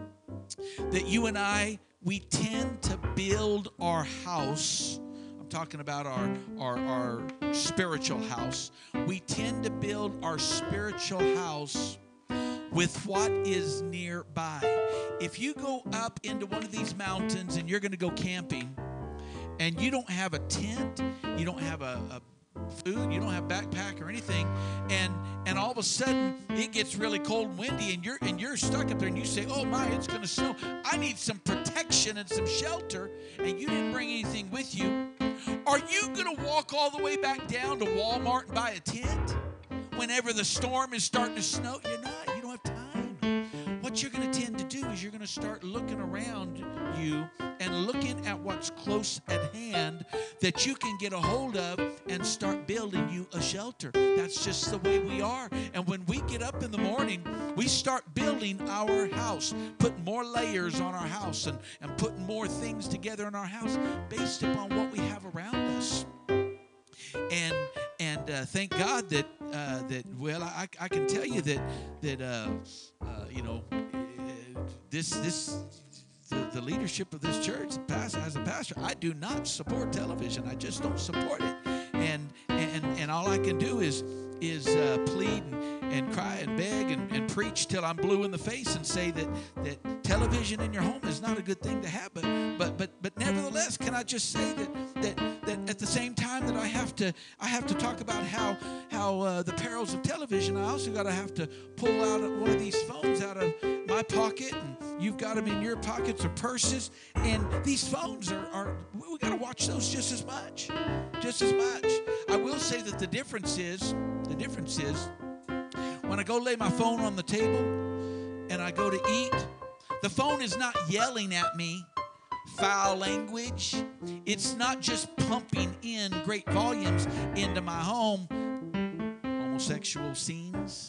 that you and I, we tend to build our house. I'm talking about our, our, our spiritual house. We tend to build our spiritual house with what is nearby. If you go up into one of these mountains and you're going to go camping, and you don't have a tent, you don't have a, a food, you don't have backpack or anything, and and all of a sudden it gets really cold and windy, and you're and you're stuck up there, and you say, oh my, it's going to snow. I need some protection and some shelter, and you didn't bring anything with you. Are you going to walk all the way back down to Walmart and buy a tent whenever the storm is starting to snow? You're not. You don't have time. What you're going to tend to do is you're going to start looking around you and looking at what's close at hand that you can get a hold of and start building you a shelter. That's just the way we are. And when we get up in the morning, we start building our house, putting more layers on our house, and, and putting more things together in our house based upon what we have around us. And and uh, thank God that uh, that well, I, I can tell you that that uh, uh, you know this this the, the leadership of this church, pastor, as a pastor, I do not support television. I just don't support it. And and and all I can do is is uh, plead and, and cry and beg and, and preach till I'm blue in the face and say that that television in your home is not a good thing to have. But but but but nevertheless, can I just say that that that at the same time that I have to I have to talk about how how uh, the perils of television, I also got to have to pull out one of these phones out of my pocket, and you've got them in your pockets or purses, and these phones are, are we got to watch those just as much, just as much. I will say that the difference is, the difference is, when I go lay my phone on the table and I go to eat, the phone is not yelling at me foul language. It's not just pumping in great volumes into my home. Homosexual scenes,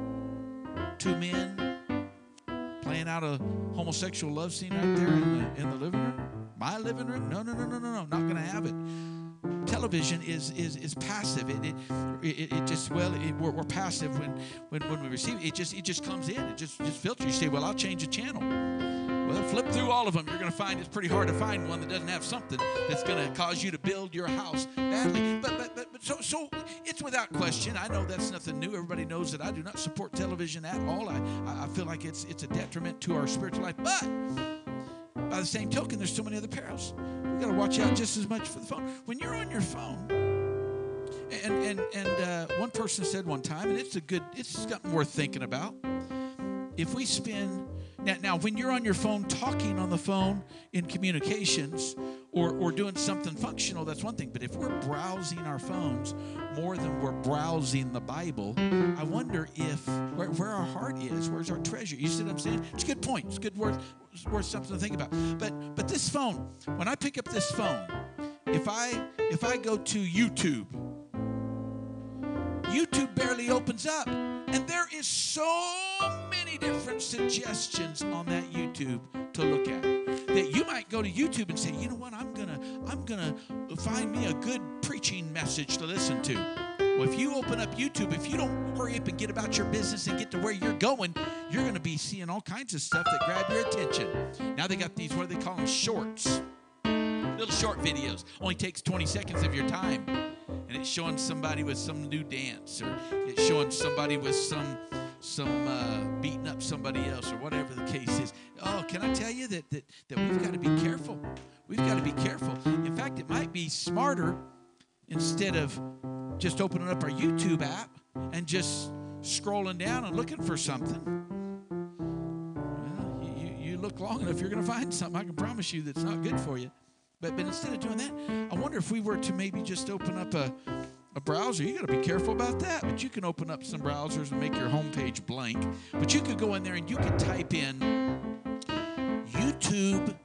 two men playing out a homosexual love scene right there in the, in the living room. My living room? No, no, no, no, no, no. Not going to have it. Television is is is passive. It it it, it just well it, we're, we're passive when, when when we receive it. It just it just comes in. It just just filters. You say, well, I'll change the channel. Well, flip through all of them. You're going to find it's pretty hard to find one that doesn't have something that's going to cause you to build your house badly. But, but, but, but so, so it's without question. I know that's nothing new. Everybody knows that I do not support television at all. I, I feel like it's, it's a detriment to our spiritual life. But by the same token, there's so many other perils. We've got to watch out just as much for the phone. When you're on your phone, and and and uh, one person said one time, and it's a good, it's something worth thinking about. If we spend now, now when you're on your phone talking on the phone in communications or or doing something functional, that's one thing. But if we're browsing our phones more than we're browsing the Bible, I wonder if where, where our heart is, where's our treasure? You see what I'm saying? It's a good point. It's good worth worth something to think about. But but this phone, when I pick up this phone, if I if I go to YouTube. YouTube barely opens up, and there is so many different suggestions on that YouTube to look at that you might go to YouTube and say, you know what, I'm gonna I'm gonna find me a good preaching message to listen to. Well, if you open up YouTube, if you don't hurry up and get about your business and get to where you're going, you're going to be seeing all kinds of stuff that grab your attention. Now they got these, what do they call them, shorts, little short videos. Only takes twenty seconds of your time. And it's showing somebody with some new dance, or it's showing somebody with some some uh, beating up somebody else, or whatever the case is. Oh, can I tell you that that, that we've got to be careful. We've got to be careful. In fact, it might be smarter, instead of just opening up our YouTube app and just scrolling down and looking for something. Well, you, you look long enough, you're going to find something, I can promise you, that's not good for you. But, but instead of doing that, I wonder if we were to maybe just open up a, a browser. You got to be careful about that. But you can open up some browsers and make your homepage blank. But you could go in there and you could type in YouTube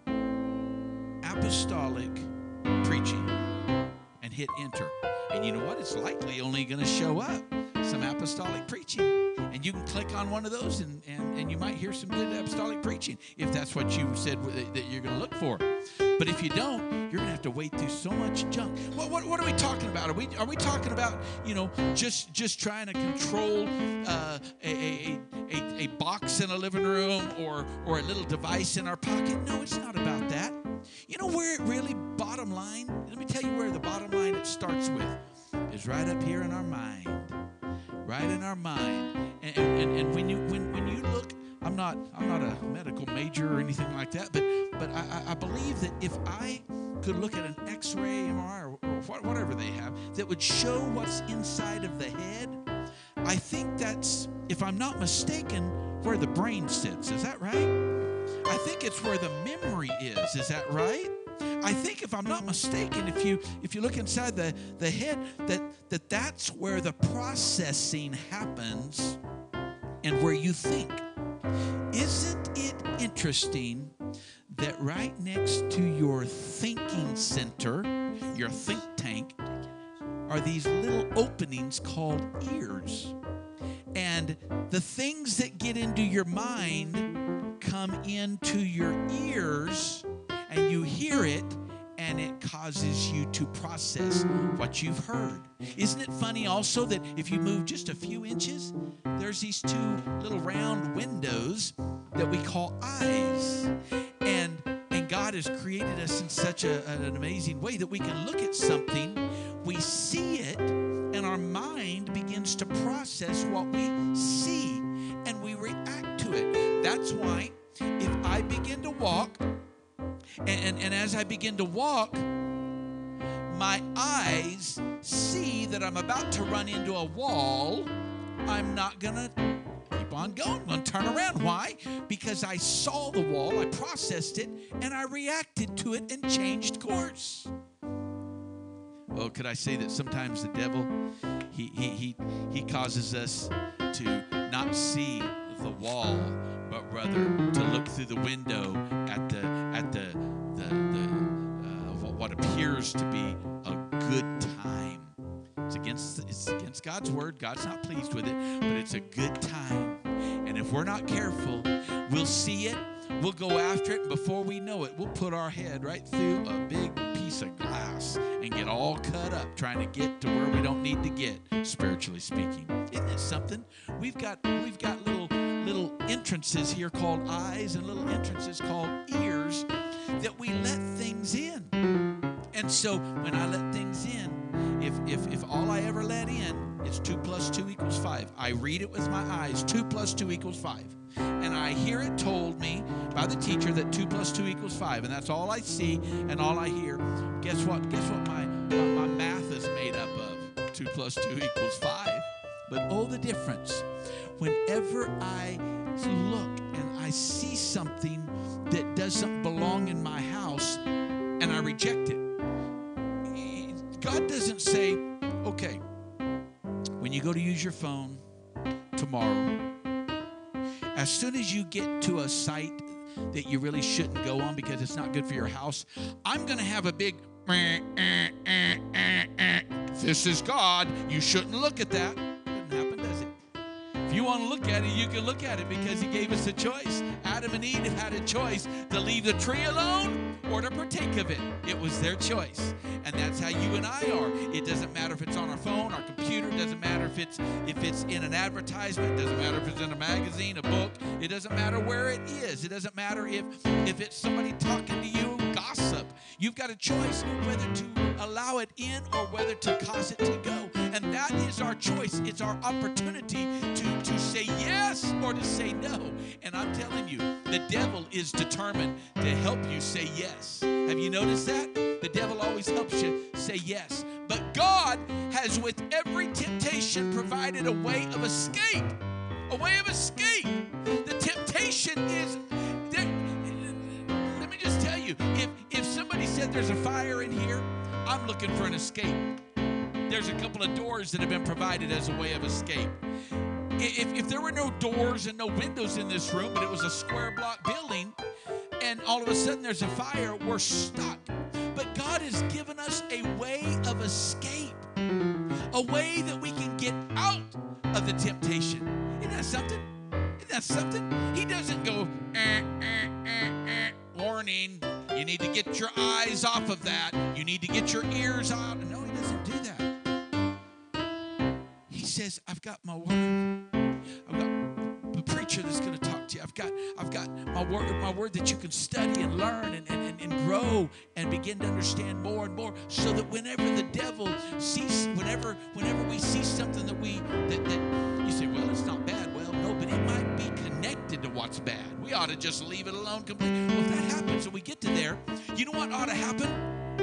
apostolic preaching and hit enter. And you know what? It's likely only going to show up some apostolic preaching. And you can click on one of those, and, and, and you might hear some good apostolic preaching if that's what you said that you're going to look for. But if you don't, you're going to have to wade through so much junk. What, what, what are we talking about? Are we are we talking about, you know, just just trying to control uh, a, a, a, a box in a living room or, or a little device in our pocket? No, it's not about that. You know where it really, bottom line, let me tell you where the bottom line it starts with, is right up here in our mind. Right in our mind. And, and, and when you when, when you look, I'm not I'm not a medical major or anything like that, but but I, I believe that if I could look at an X-ray, M R I, or, or whatever they have, that would show what's inside of the head, I think that's, if I'm not mistaken, where the brain sits. Is that right? I think it's where the memory is. Is that right? I think, if I'm not mistaken, if you if you look inside the, the head, that, that that's where the processing happens and where you think. Isn't it interesting that right next to your thinking center, your think tank, are these little openings called ears? And the things that get into your mind come into your ears, and you hear it, and it causes you to process what you've heard. Isn't it funny also that if you move just a few inches, there's these two little round windows that we call eyes. And and God has created us in such a, an amazing way that we can look at something, we see it, and our mind begins to process what we see, and we react to it. That's why if I begin to walk, And, and, and as I begin to walk, my eyes see that I'm about to run into a wall. I'm not going to keep on going. I'm going to turn around. Why? Because I saw the wall, I processed it, and I reacted to it and changed course. Well, could I say that sometimes the devil, he, he, he, he causes us to not see the wall, but rather to look through the window at the at the the, the uh, what appears to be a good time. It's against it's against God's word. God's not pleased with it, but it's a good time. And if we're not careful, we'll see it, we'll go after it, and before we know it, we'll put our head right through a big piece of glass and get all cut up trying to get to where we don't need to get, spiritually speaking. Isn't it something? We've got we've got little little entrances here called eyes and little entrances called ears that we let things in. And so when I let things in, if, if, if all I ever let in is two plus two equals five, I read it with my eyes, two plus two equals five. And I hear it told me by the teacher that two plus two equals five, and that's all I see and all I hear. Guess what? Guess what my, my, my math is made up of? two plus two equals five. But oh, the difference. Whenever I look and I see something that doesn't belong in my house and I reject it, God doesn't say, okay, when you go to use your phone tomorrow, as soon as you get to a site that you really shouldn't go on because it's not good for your house, I'm going to have a big, this is God, you shouldn't look at that. Doesn't happen, does it? If you want to look at it, you can look at it because he gave us a choice. Adam and Eve had a choice to leave the tree alone or to partake of it. It was their choice. And that's how you and I are. It doesn't matter if it's on our phone, our computer. It doesn't matter if it's if it's in an advertisement. It doesn't matter if it's in a magazine, a book. It doesn't matter where it is. It doesn't matter if, if it's somebody talking to you, gossip. You've got a choice whether to allow it in or whether to cause it to go. And that is our choice. It's our opportunity to, to say yes or to say no. And I'm telling you, the devil is determined to help you say yes. Have you noticed that? The devil always helps you say yes. But God has, with every temptation, provided a way of escape. A way of escape. The temptation is... There, let me just tell you, if, if somebody said there's a fire in here, I'm looking for an escape. There's a couple of doors that have been provided as a way of escape. If, if there were no doors and no windows in this room, but it was a square block building, and all of a sudden there's a fire, we're stuck. But God has given us a way of escape, a way that we can get out of the temptation. Isn't that something? Isn't that something? He doesn't go, eh, eh, eh, eh, warning, you need to get your eyes off of that. You need to get your ears out. No, he doesn't do that. He says, I've got my word. I've got the preacher that's going to talk to you. I've got, I've got my word, my word that you can study and learn and, and, and grow and begin to understand more and more, so that whenever the devil sees, whenever, whenever we see something that we that, that you say, well, it's not bad. Well, no, but it might be connected to what's bad. We ought to just leave it alone completely. Well, if that happens and we get to there, you know what ought to happen?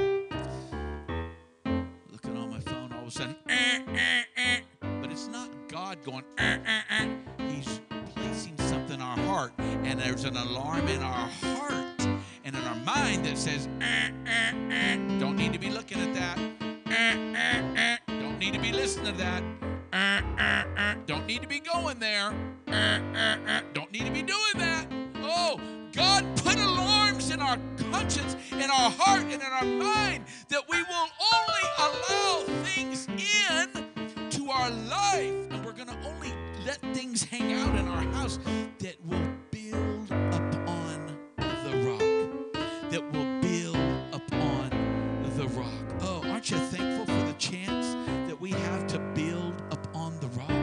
Looking on my phone, all of a sudden, eh, eh, eh. But it's not God going, eh, eh, eh. He's placing something in our heart, and there's an alarm in our heart and in our mind that says, eh, eh, eh. Don't need to be looking at that. Eh, eh, eh. Don't need to be listening to that. Eh, eh, eh. Don't need to be going there. Eh, eh, eh. Don't need to be doing that. Oh, God put alarms in our conscience, in our heart, and in our mind that we will only allow things in to our life, and we're going to only let things hang out in our house that will build upon the rock, that will build upon the rock. Oh, aren't you thankful for the chance that we have to build upon the rock?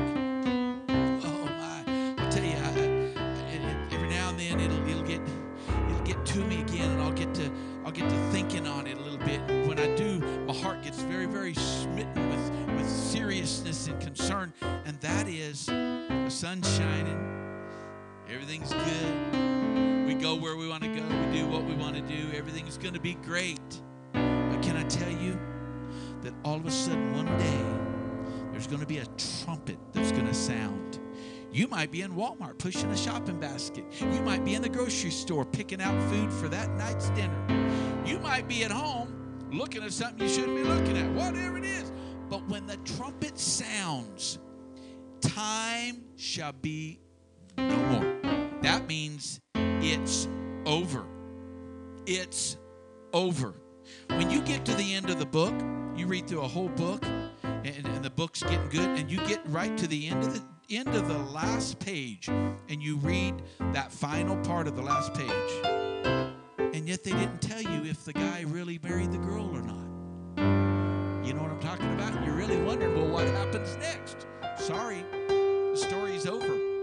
Oh my, I'll tell you, I, I, every now and then it'll it'll get it'll get to me again, and I'll get to I'll get to thinking on it a little bit. And when I do, my heart gets very, very smitten with with seriousness and concern, and that is the sun's shining, everything's good, we go where we want to go, we do what we want to do, everything's going to be great. But can I tell you that all of a sudden one day there's going to be a trumpet that's going to sound. You might be in Walmart pushing a shopping basket. You might be in the grocery store picking out food for that night's dinner. You might be at home looking at something you shouldn't be looking at, whatever it is. But when the trumpet sounds, time shall be no more. That means it's over. It's over. When you get to the end of the book, you read through a whole book, and, and the book's getting good, and you get right to the end of the end of the last page, and you read that final part of the last page, and yet they didn't tell you if the guy really married the girl or not. You know what I'm talking about? You're really wondering, well, what happens next? Sorry, the story's over. They didn't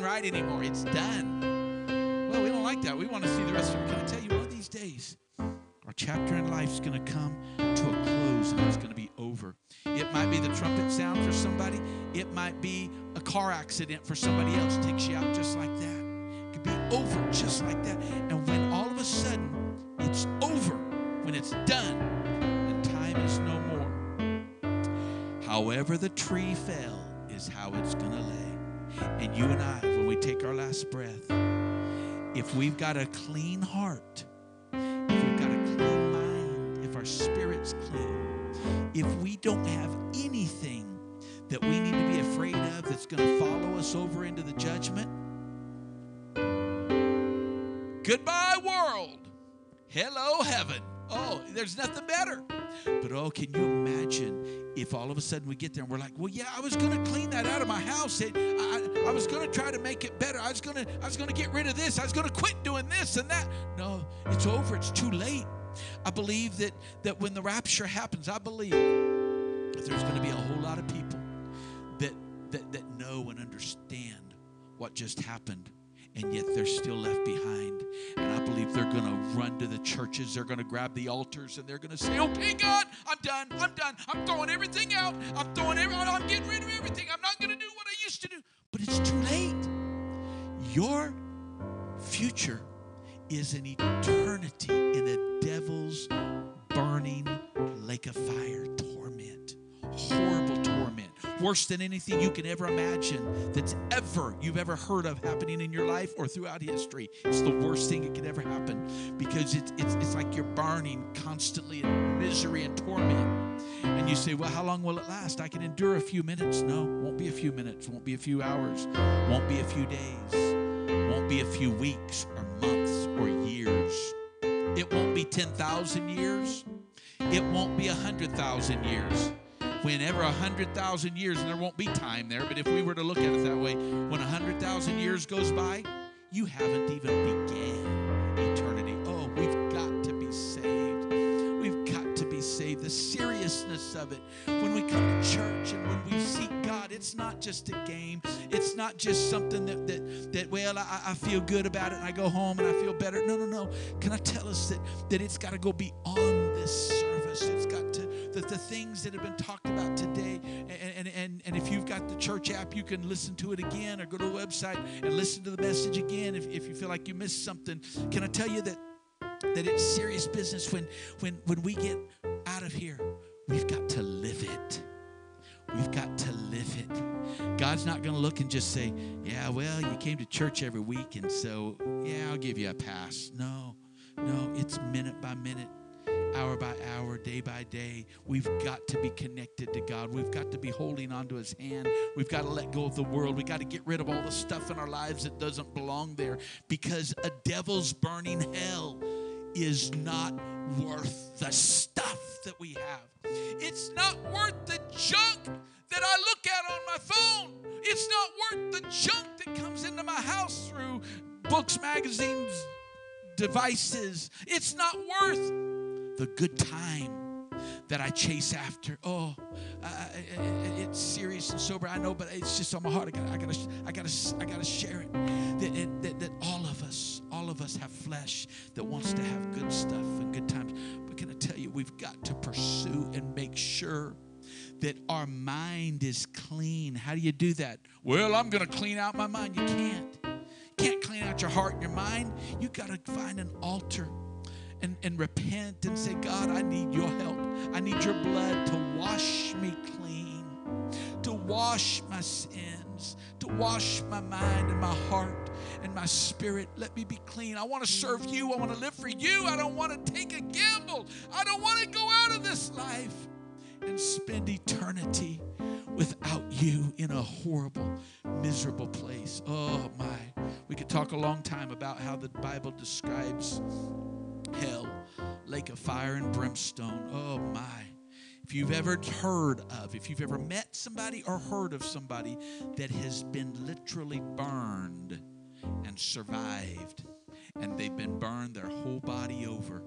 right anymore. It's done. Well, we don't like that. We want to see the rest of it. Can I tell you, one of these days, our chapter in life is going to come to a close, and it's going to be over. It might be the trumpet sound for somebody. It might be a car accident for somebody else. Takes you out just like that. It could be over just like that. And when all of a sudden it's over, when it's done, and time is no more. However the tree fell is how it's going to lay. And you and I, when we take our last breath, if we've got a clean heart, if we've got a clean mind, if our spirit's clean, if we don't have anything that we need to be afraid of that's going to follow us over into the judgment, goodbye world, hello heaven. Oh, there's nothing better. But oh, can you imagine if all of a sudden we get there and we're like, well, yeah, I was going to clean that out of my house. It, I, I was going to try to make it better. I was going to I was going to get rid of this. I was going to quit doing this and that. No, it's over. It's too late. I believe that, that when the rapture happens, I believe that there's going to be a whole lot of people that, that, that know and understand what just happened. And yet they're still left behind. And I believe they're going to run to the churches. They're going to grab the altars and they're going to say, okay, God, I'm done. I'm done. I'm throwing everything out. I'm throwing everything. I'm getting rid of everything. I'm not going to do what I used to do. But it's too late. Your future is an eternity in a devil's burning lake of fire torment. Horrible torment. Worse than anything you can ever imagine that's ever, you've ever heard of happening in your life or throughout history. It's the worst thing that could ever happen because it's, it's, it's like you're burning constantly in misery and torment. And you say, well, how long will it last? I can endure a few minutes. No, won't be a few minutes. Won't be a few hours. Won't be a few days. Won't be a few weeks or months or years. It won't be ten thousand years. It won't be one hundred thousand years. Whenever one hundred thousand years, and there won't be time there, but if we were to look at it that way, when one hundred thousand years goes by, you haven't even began eternity. Oh, we've got to be saved. We've got to be saved. The seriousness of it. When we come to church and when we seek God, it's not just a game. It's not just something that, that, that well, I, I feel good about it and I go home and I feel better. No, no, no. Can I tell us that, that it's got to go beyond this service? It's got to The, the things that have been talked about today, and, and, and if you've got the church app, you can listen to it again or go to the website and listen to the message again if, if you feel like you missed something. Can I tell you that that it's serious business when, when, when we get out of here? We've got to live it. We've got to live it. God's not going to look and just say, yeah, well, you came to church every week, and so, yeah, I'll give you a pass. No, no, it's minute by minute. Hour by hour, day by day. We've got to be connected to God. We've got to be holding onto His hand. We've got to let go of the world. We've got to get rid of all the stuff in our lives that doesn't belong there, because a devil's burning hell is not worth the stuff that we have. It's not worth the junk that I look at on my phone. It's not worth the junk that comes into my house through books, magazines, devices. It's not worth the good time that I chase after. Oh, uh, it's serious and sober, I know, but it's just on my heart. I got, I got, I got, I got to share it. That, it that, that all of us, all of us have flesh that wants to have good stuff and good times. But can I tell you, we've got to pursue and make sure that our mind is clean. How do you do that? Well, I'm going to clean out my mind. You can't. You can't clean out your heart and your mind. You got to find an altar. And, and repent and say, God, I need your help. I need your blood to wash me clean, to wash my sins, to wash my mind and my heart and my spirit. Let me be clean. I want to serve you. I want to live for you. I don't want to take a gamble. I don't want to go out of this life and spend eternity without you in a horrible, miserable place. Oh, my. We could talk a long time about how the Bible describes hell, lake of fire and brimstone. Oh, my. If you've ever heard of, if you've ever met somebody or heard of somebody that has been literally burned and survived, and they've been burned their whole body over,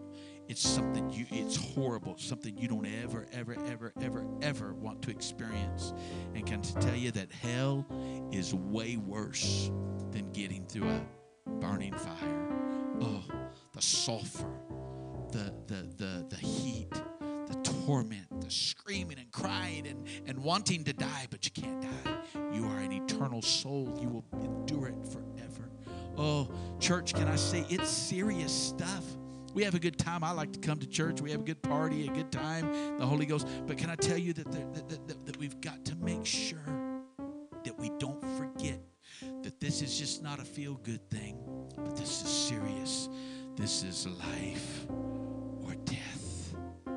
it's something you, it's horrible, something you don't ever, ever, ever, ever, ever want to experience. And can I tell you that hell is way worse than getting through a burning fire. Oh, the sulfur, the, the, the, the heat, the torment, the screaming and crying and, and wanting to die, but you can't die. You are an eternal soul. You will endure it forever. Oh, church, can I say it's serious stuff? We have a good time. I like to come to church. We have a good party, a good time, the Holy Ghost. But can I tell you that, that, that, that, that we've got to make sure that we don't forget that this is just not a feel-good thing, but this is serious. This is life or death.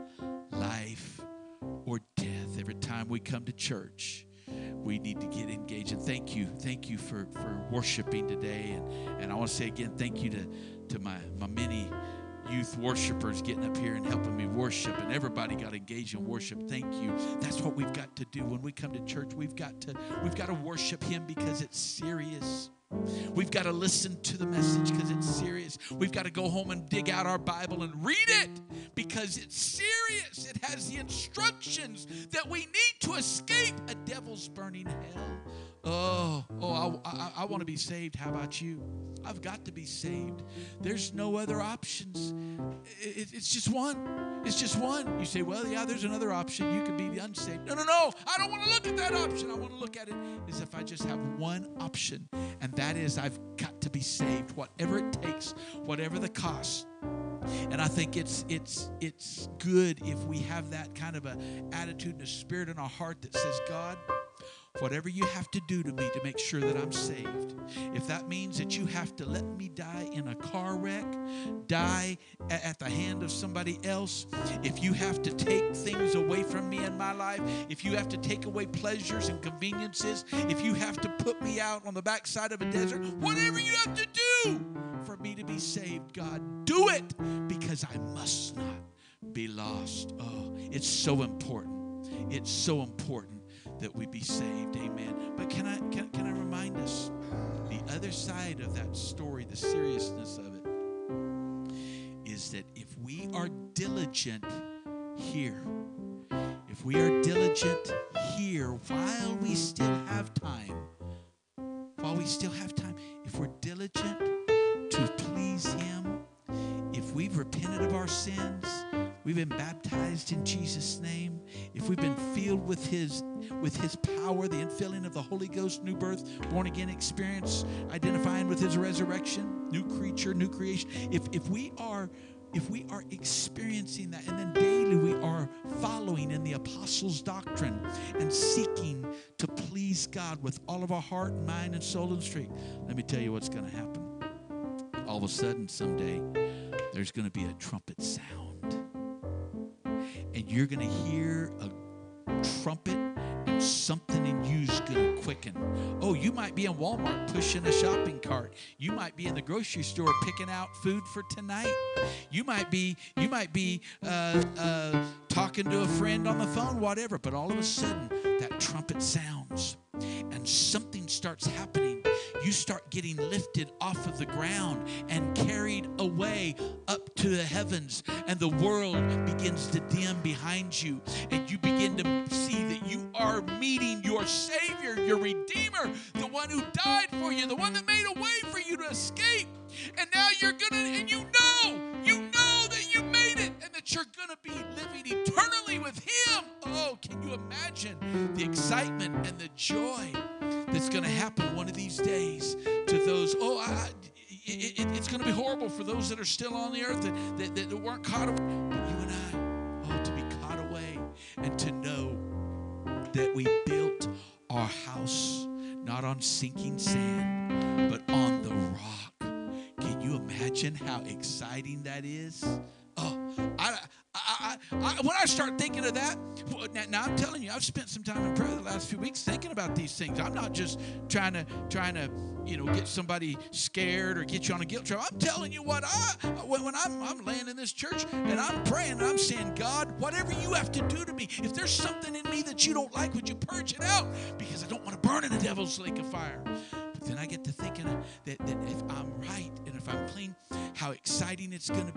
Life or death. Every time we come to church, we need to get engaged. And thank you. Thank you for, for worshiping today. And, and I want to say again, thank you to, to my, my many youth worshipers getting up here and helping me worship, and everybody got engaged in worship. Thank you. That's what we've got to do when we come to church. We've got to we've got to worship him because it's serious. We've got to listen to the message because it's serious. We've got to go home and dig out our Bible and read it because it's serious. It has the instructions that we need to escape a devil's burning hell. Oh, oh, I, I, I want to be saved. How about you? I've got to be saved. There's no other options. It, it, it's just one. It's just one. You say, well, yeah, there's another option. You can be the unsaved. No, no, no. I don't want to look at that option. I want to look at it as if I just have one option, and that is I've got to be saved, whatever it takes, whatever the cost. And I think it's it's it's good if we have that kind of a attitude and a spirit in our heart that says, God, whatever you have to do to me to make sure that I'm saved. If that means that you have to let me die in a car wreck, die at the hand of somebody else, if you have to take things away from me in my life, if you have to take away pleasures and conveniences, if you have to put me out on the backside of a desert, whatever you have to do for me to be saved, God, do it, because I must not be lost. Oh, it's so important. It's so important that we be saved. Amen. But can I can, can I remind us the other side of that story, the seriousness of it, is that if we are diligent here, if we are diligent here while we still have time, while we still have time, if we're diligent to please him, if we've repented of our sins, we've been baptized in Jesus' name, if we've been filled with his with his power, the infilling of the Holy Ghost, new birth, born again experience, identifying with his resurrection, new creature, new creation. If if we are if we are experiencing that, and then daily we are following in the apostles' doctrine and seeking to please God with all of our heart and mind and soul and strength, let me tell you what's going to happen. All of a sudden someday there's going to be a trumpet sound. And you're going to hear a trumpet, and something in you's going to quicken. Oh, you might be in Walmart pushing a shopping cart. You might be in the grocery store picking out food for tonight. You might be, you might be uh, uh, talking to a friend on the phone, whatever. But all of a sudden, that trumpet sounds, and something starts happening. You start getting lifted off of the ground and carried away up to the heavens, and the world begins to dim behind you, and you begin to see that you are meeting your Savior, your Redeemer, the one who died for you, the one that made a way for you to escape. And now you're gonna, and you know, you know that you made it, and that you're gonna be living eternally with him. Oh, can you imagine the excitement and the joy that's going to happen one of these days to those? Oh, I, it, it, it's going to be horrible for those that are still on the earth that, that, that weren't caught away. But you and I, oh, to be caught away and to know that we built our house not on sinking sand, but on the rock. Can you imagine how exciting that is? Oh, I, I, I, I, when I start thinking of that, now, now I'm telling you, I've spent some time in prayer the last few weeks thinking about these things. I'm not just trying to, trying to, you know, get somebody scared or get you on a guilt trip. I'm telling you what, I, when, when I'm, I'm laying in this church and I'm praying and I'm saying, God, whatever you have to do to me, if there's something in me that you don't like, would you purge it out? Because I don't want to burn in the devil's lake of fire. But then I get to thinking that, that if I'm right and if I'm clean, how exciting it's going to be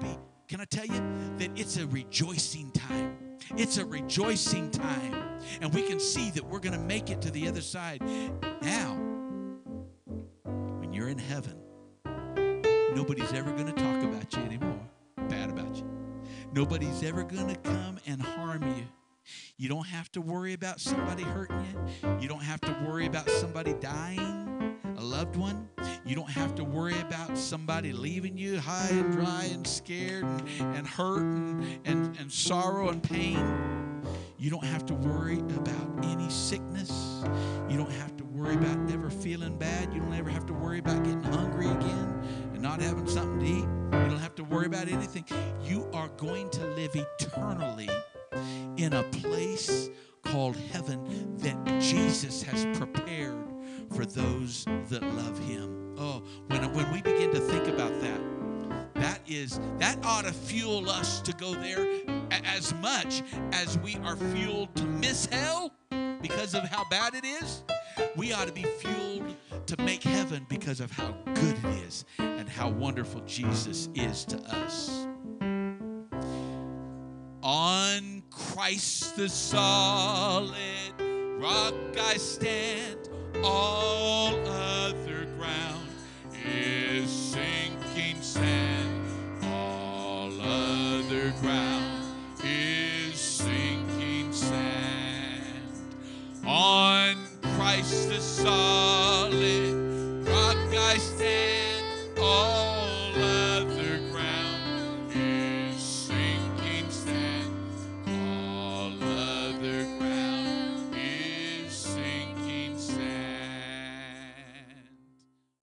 can I tell you that it's a rejoicing time? It's a rejoicing time. And we can see that we're going to make it to the other side. Now, when you're in heaven, nobody's ever going to talk about you anymore, bad about you. Nobody's ever going to come and harm you. You don't have to worry about somebody hurting you. You don't have to worry about somebody dying, a loved one. You don't have to worry about somebody leaving you high and dry and scared and, and hurt and, and, and sorrow and pain. You don't have to worry about any sickness. You don't have to worry about ever feeling bad. You don't ever have to worry about getting hungry again and not having something to eat. You don't have to worry about anything. You are going to live eternally in a place called heaven that Jesus has prepared for those that love him. Oh, when, when we begin to think about that, that is that ought to fuel us to go there as much as we are fueled to miss hell because of how bad it is. We ought to be fueled to make heaven because of how good it is and how wonderful Jesus is to us. On Christ the solid rock I stand, all other ground is sinking sand. All other ground is sinking sand. On Christ the solid rock I stand.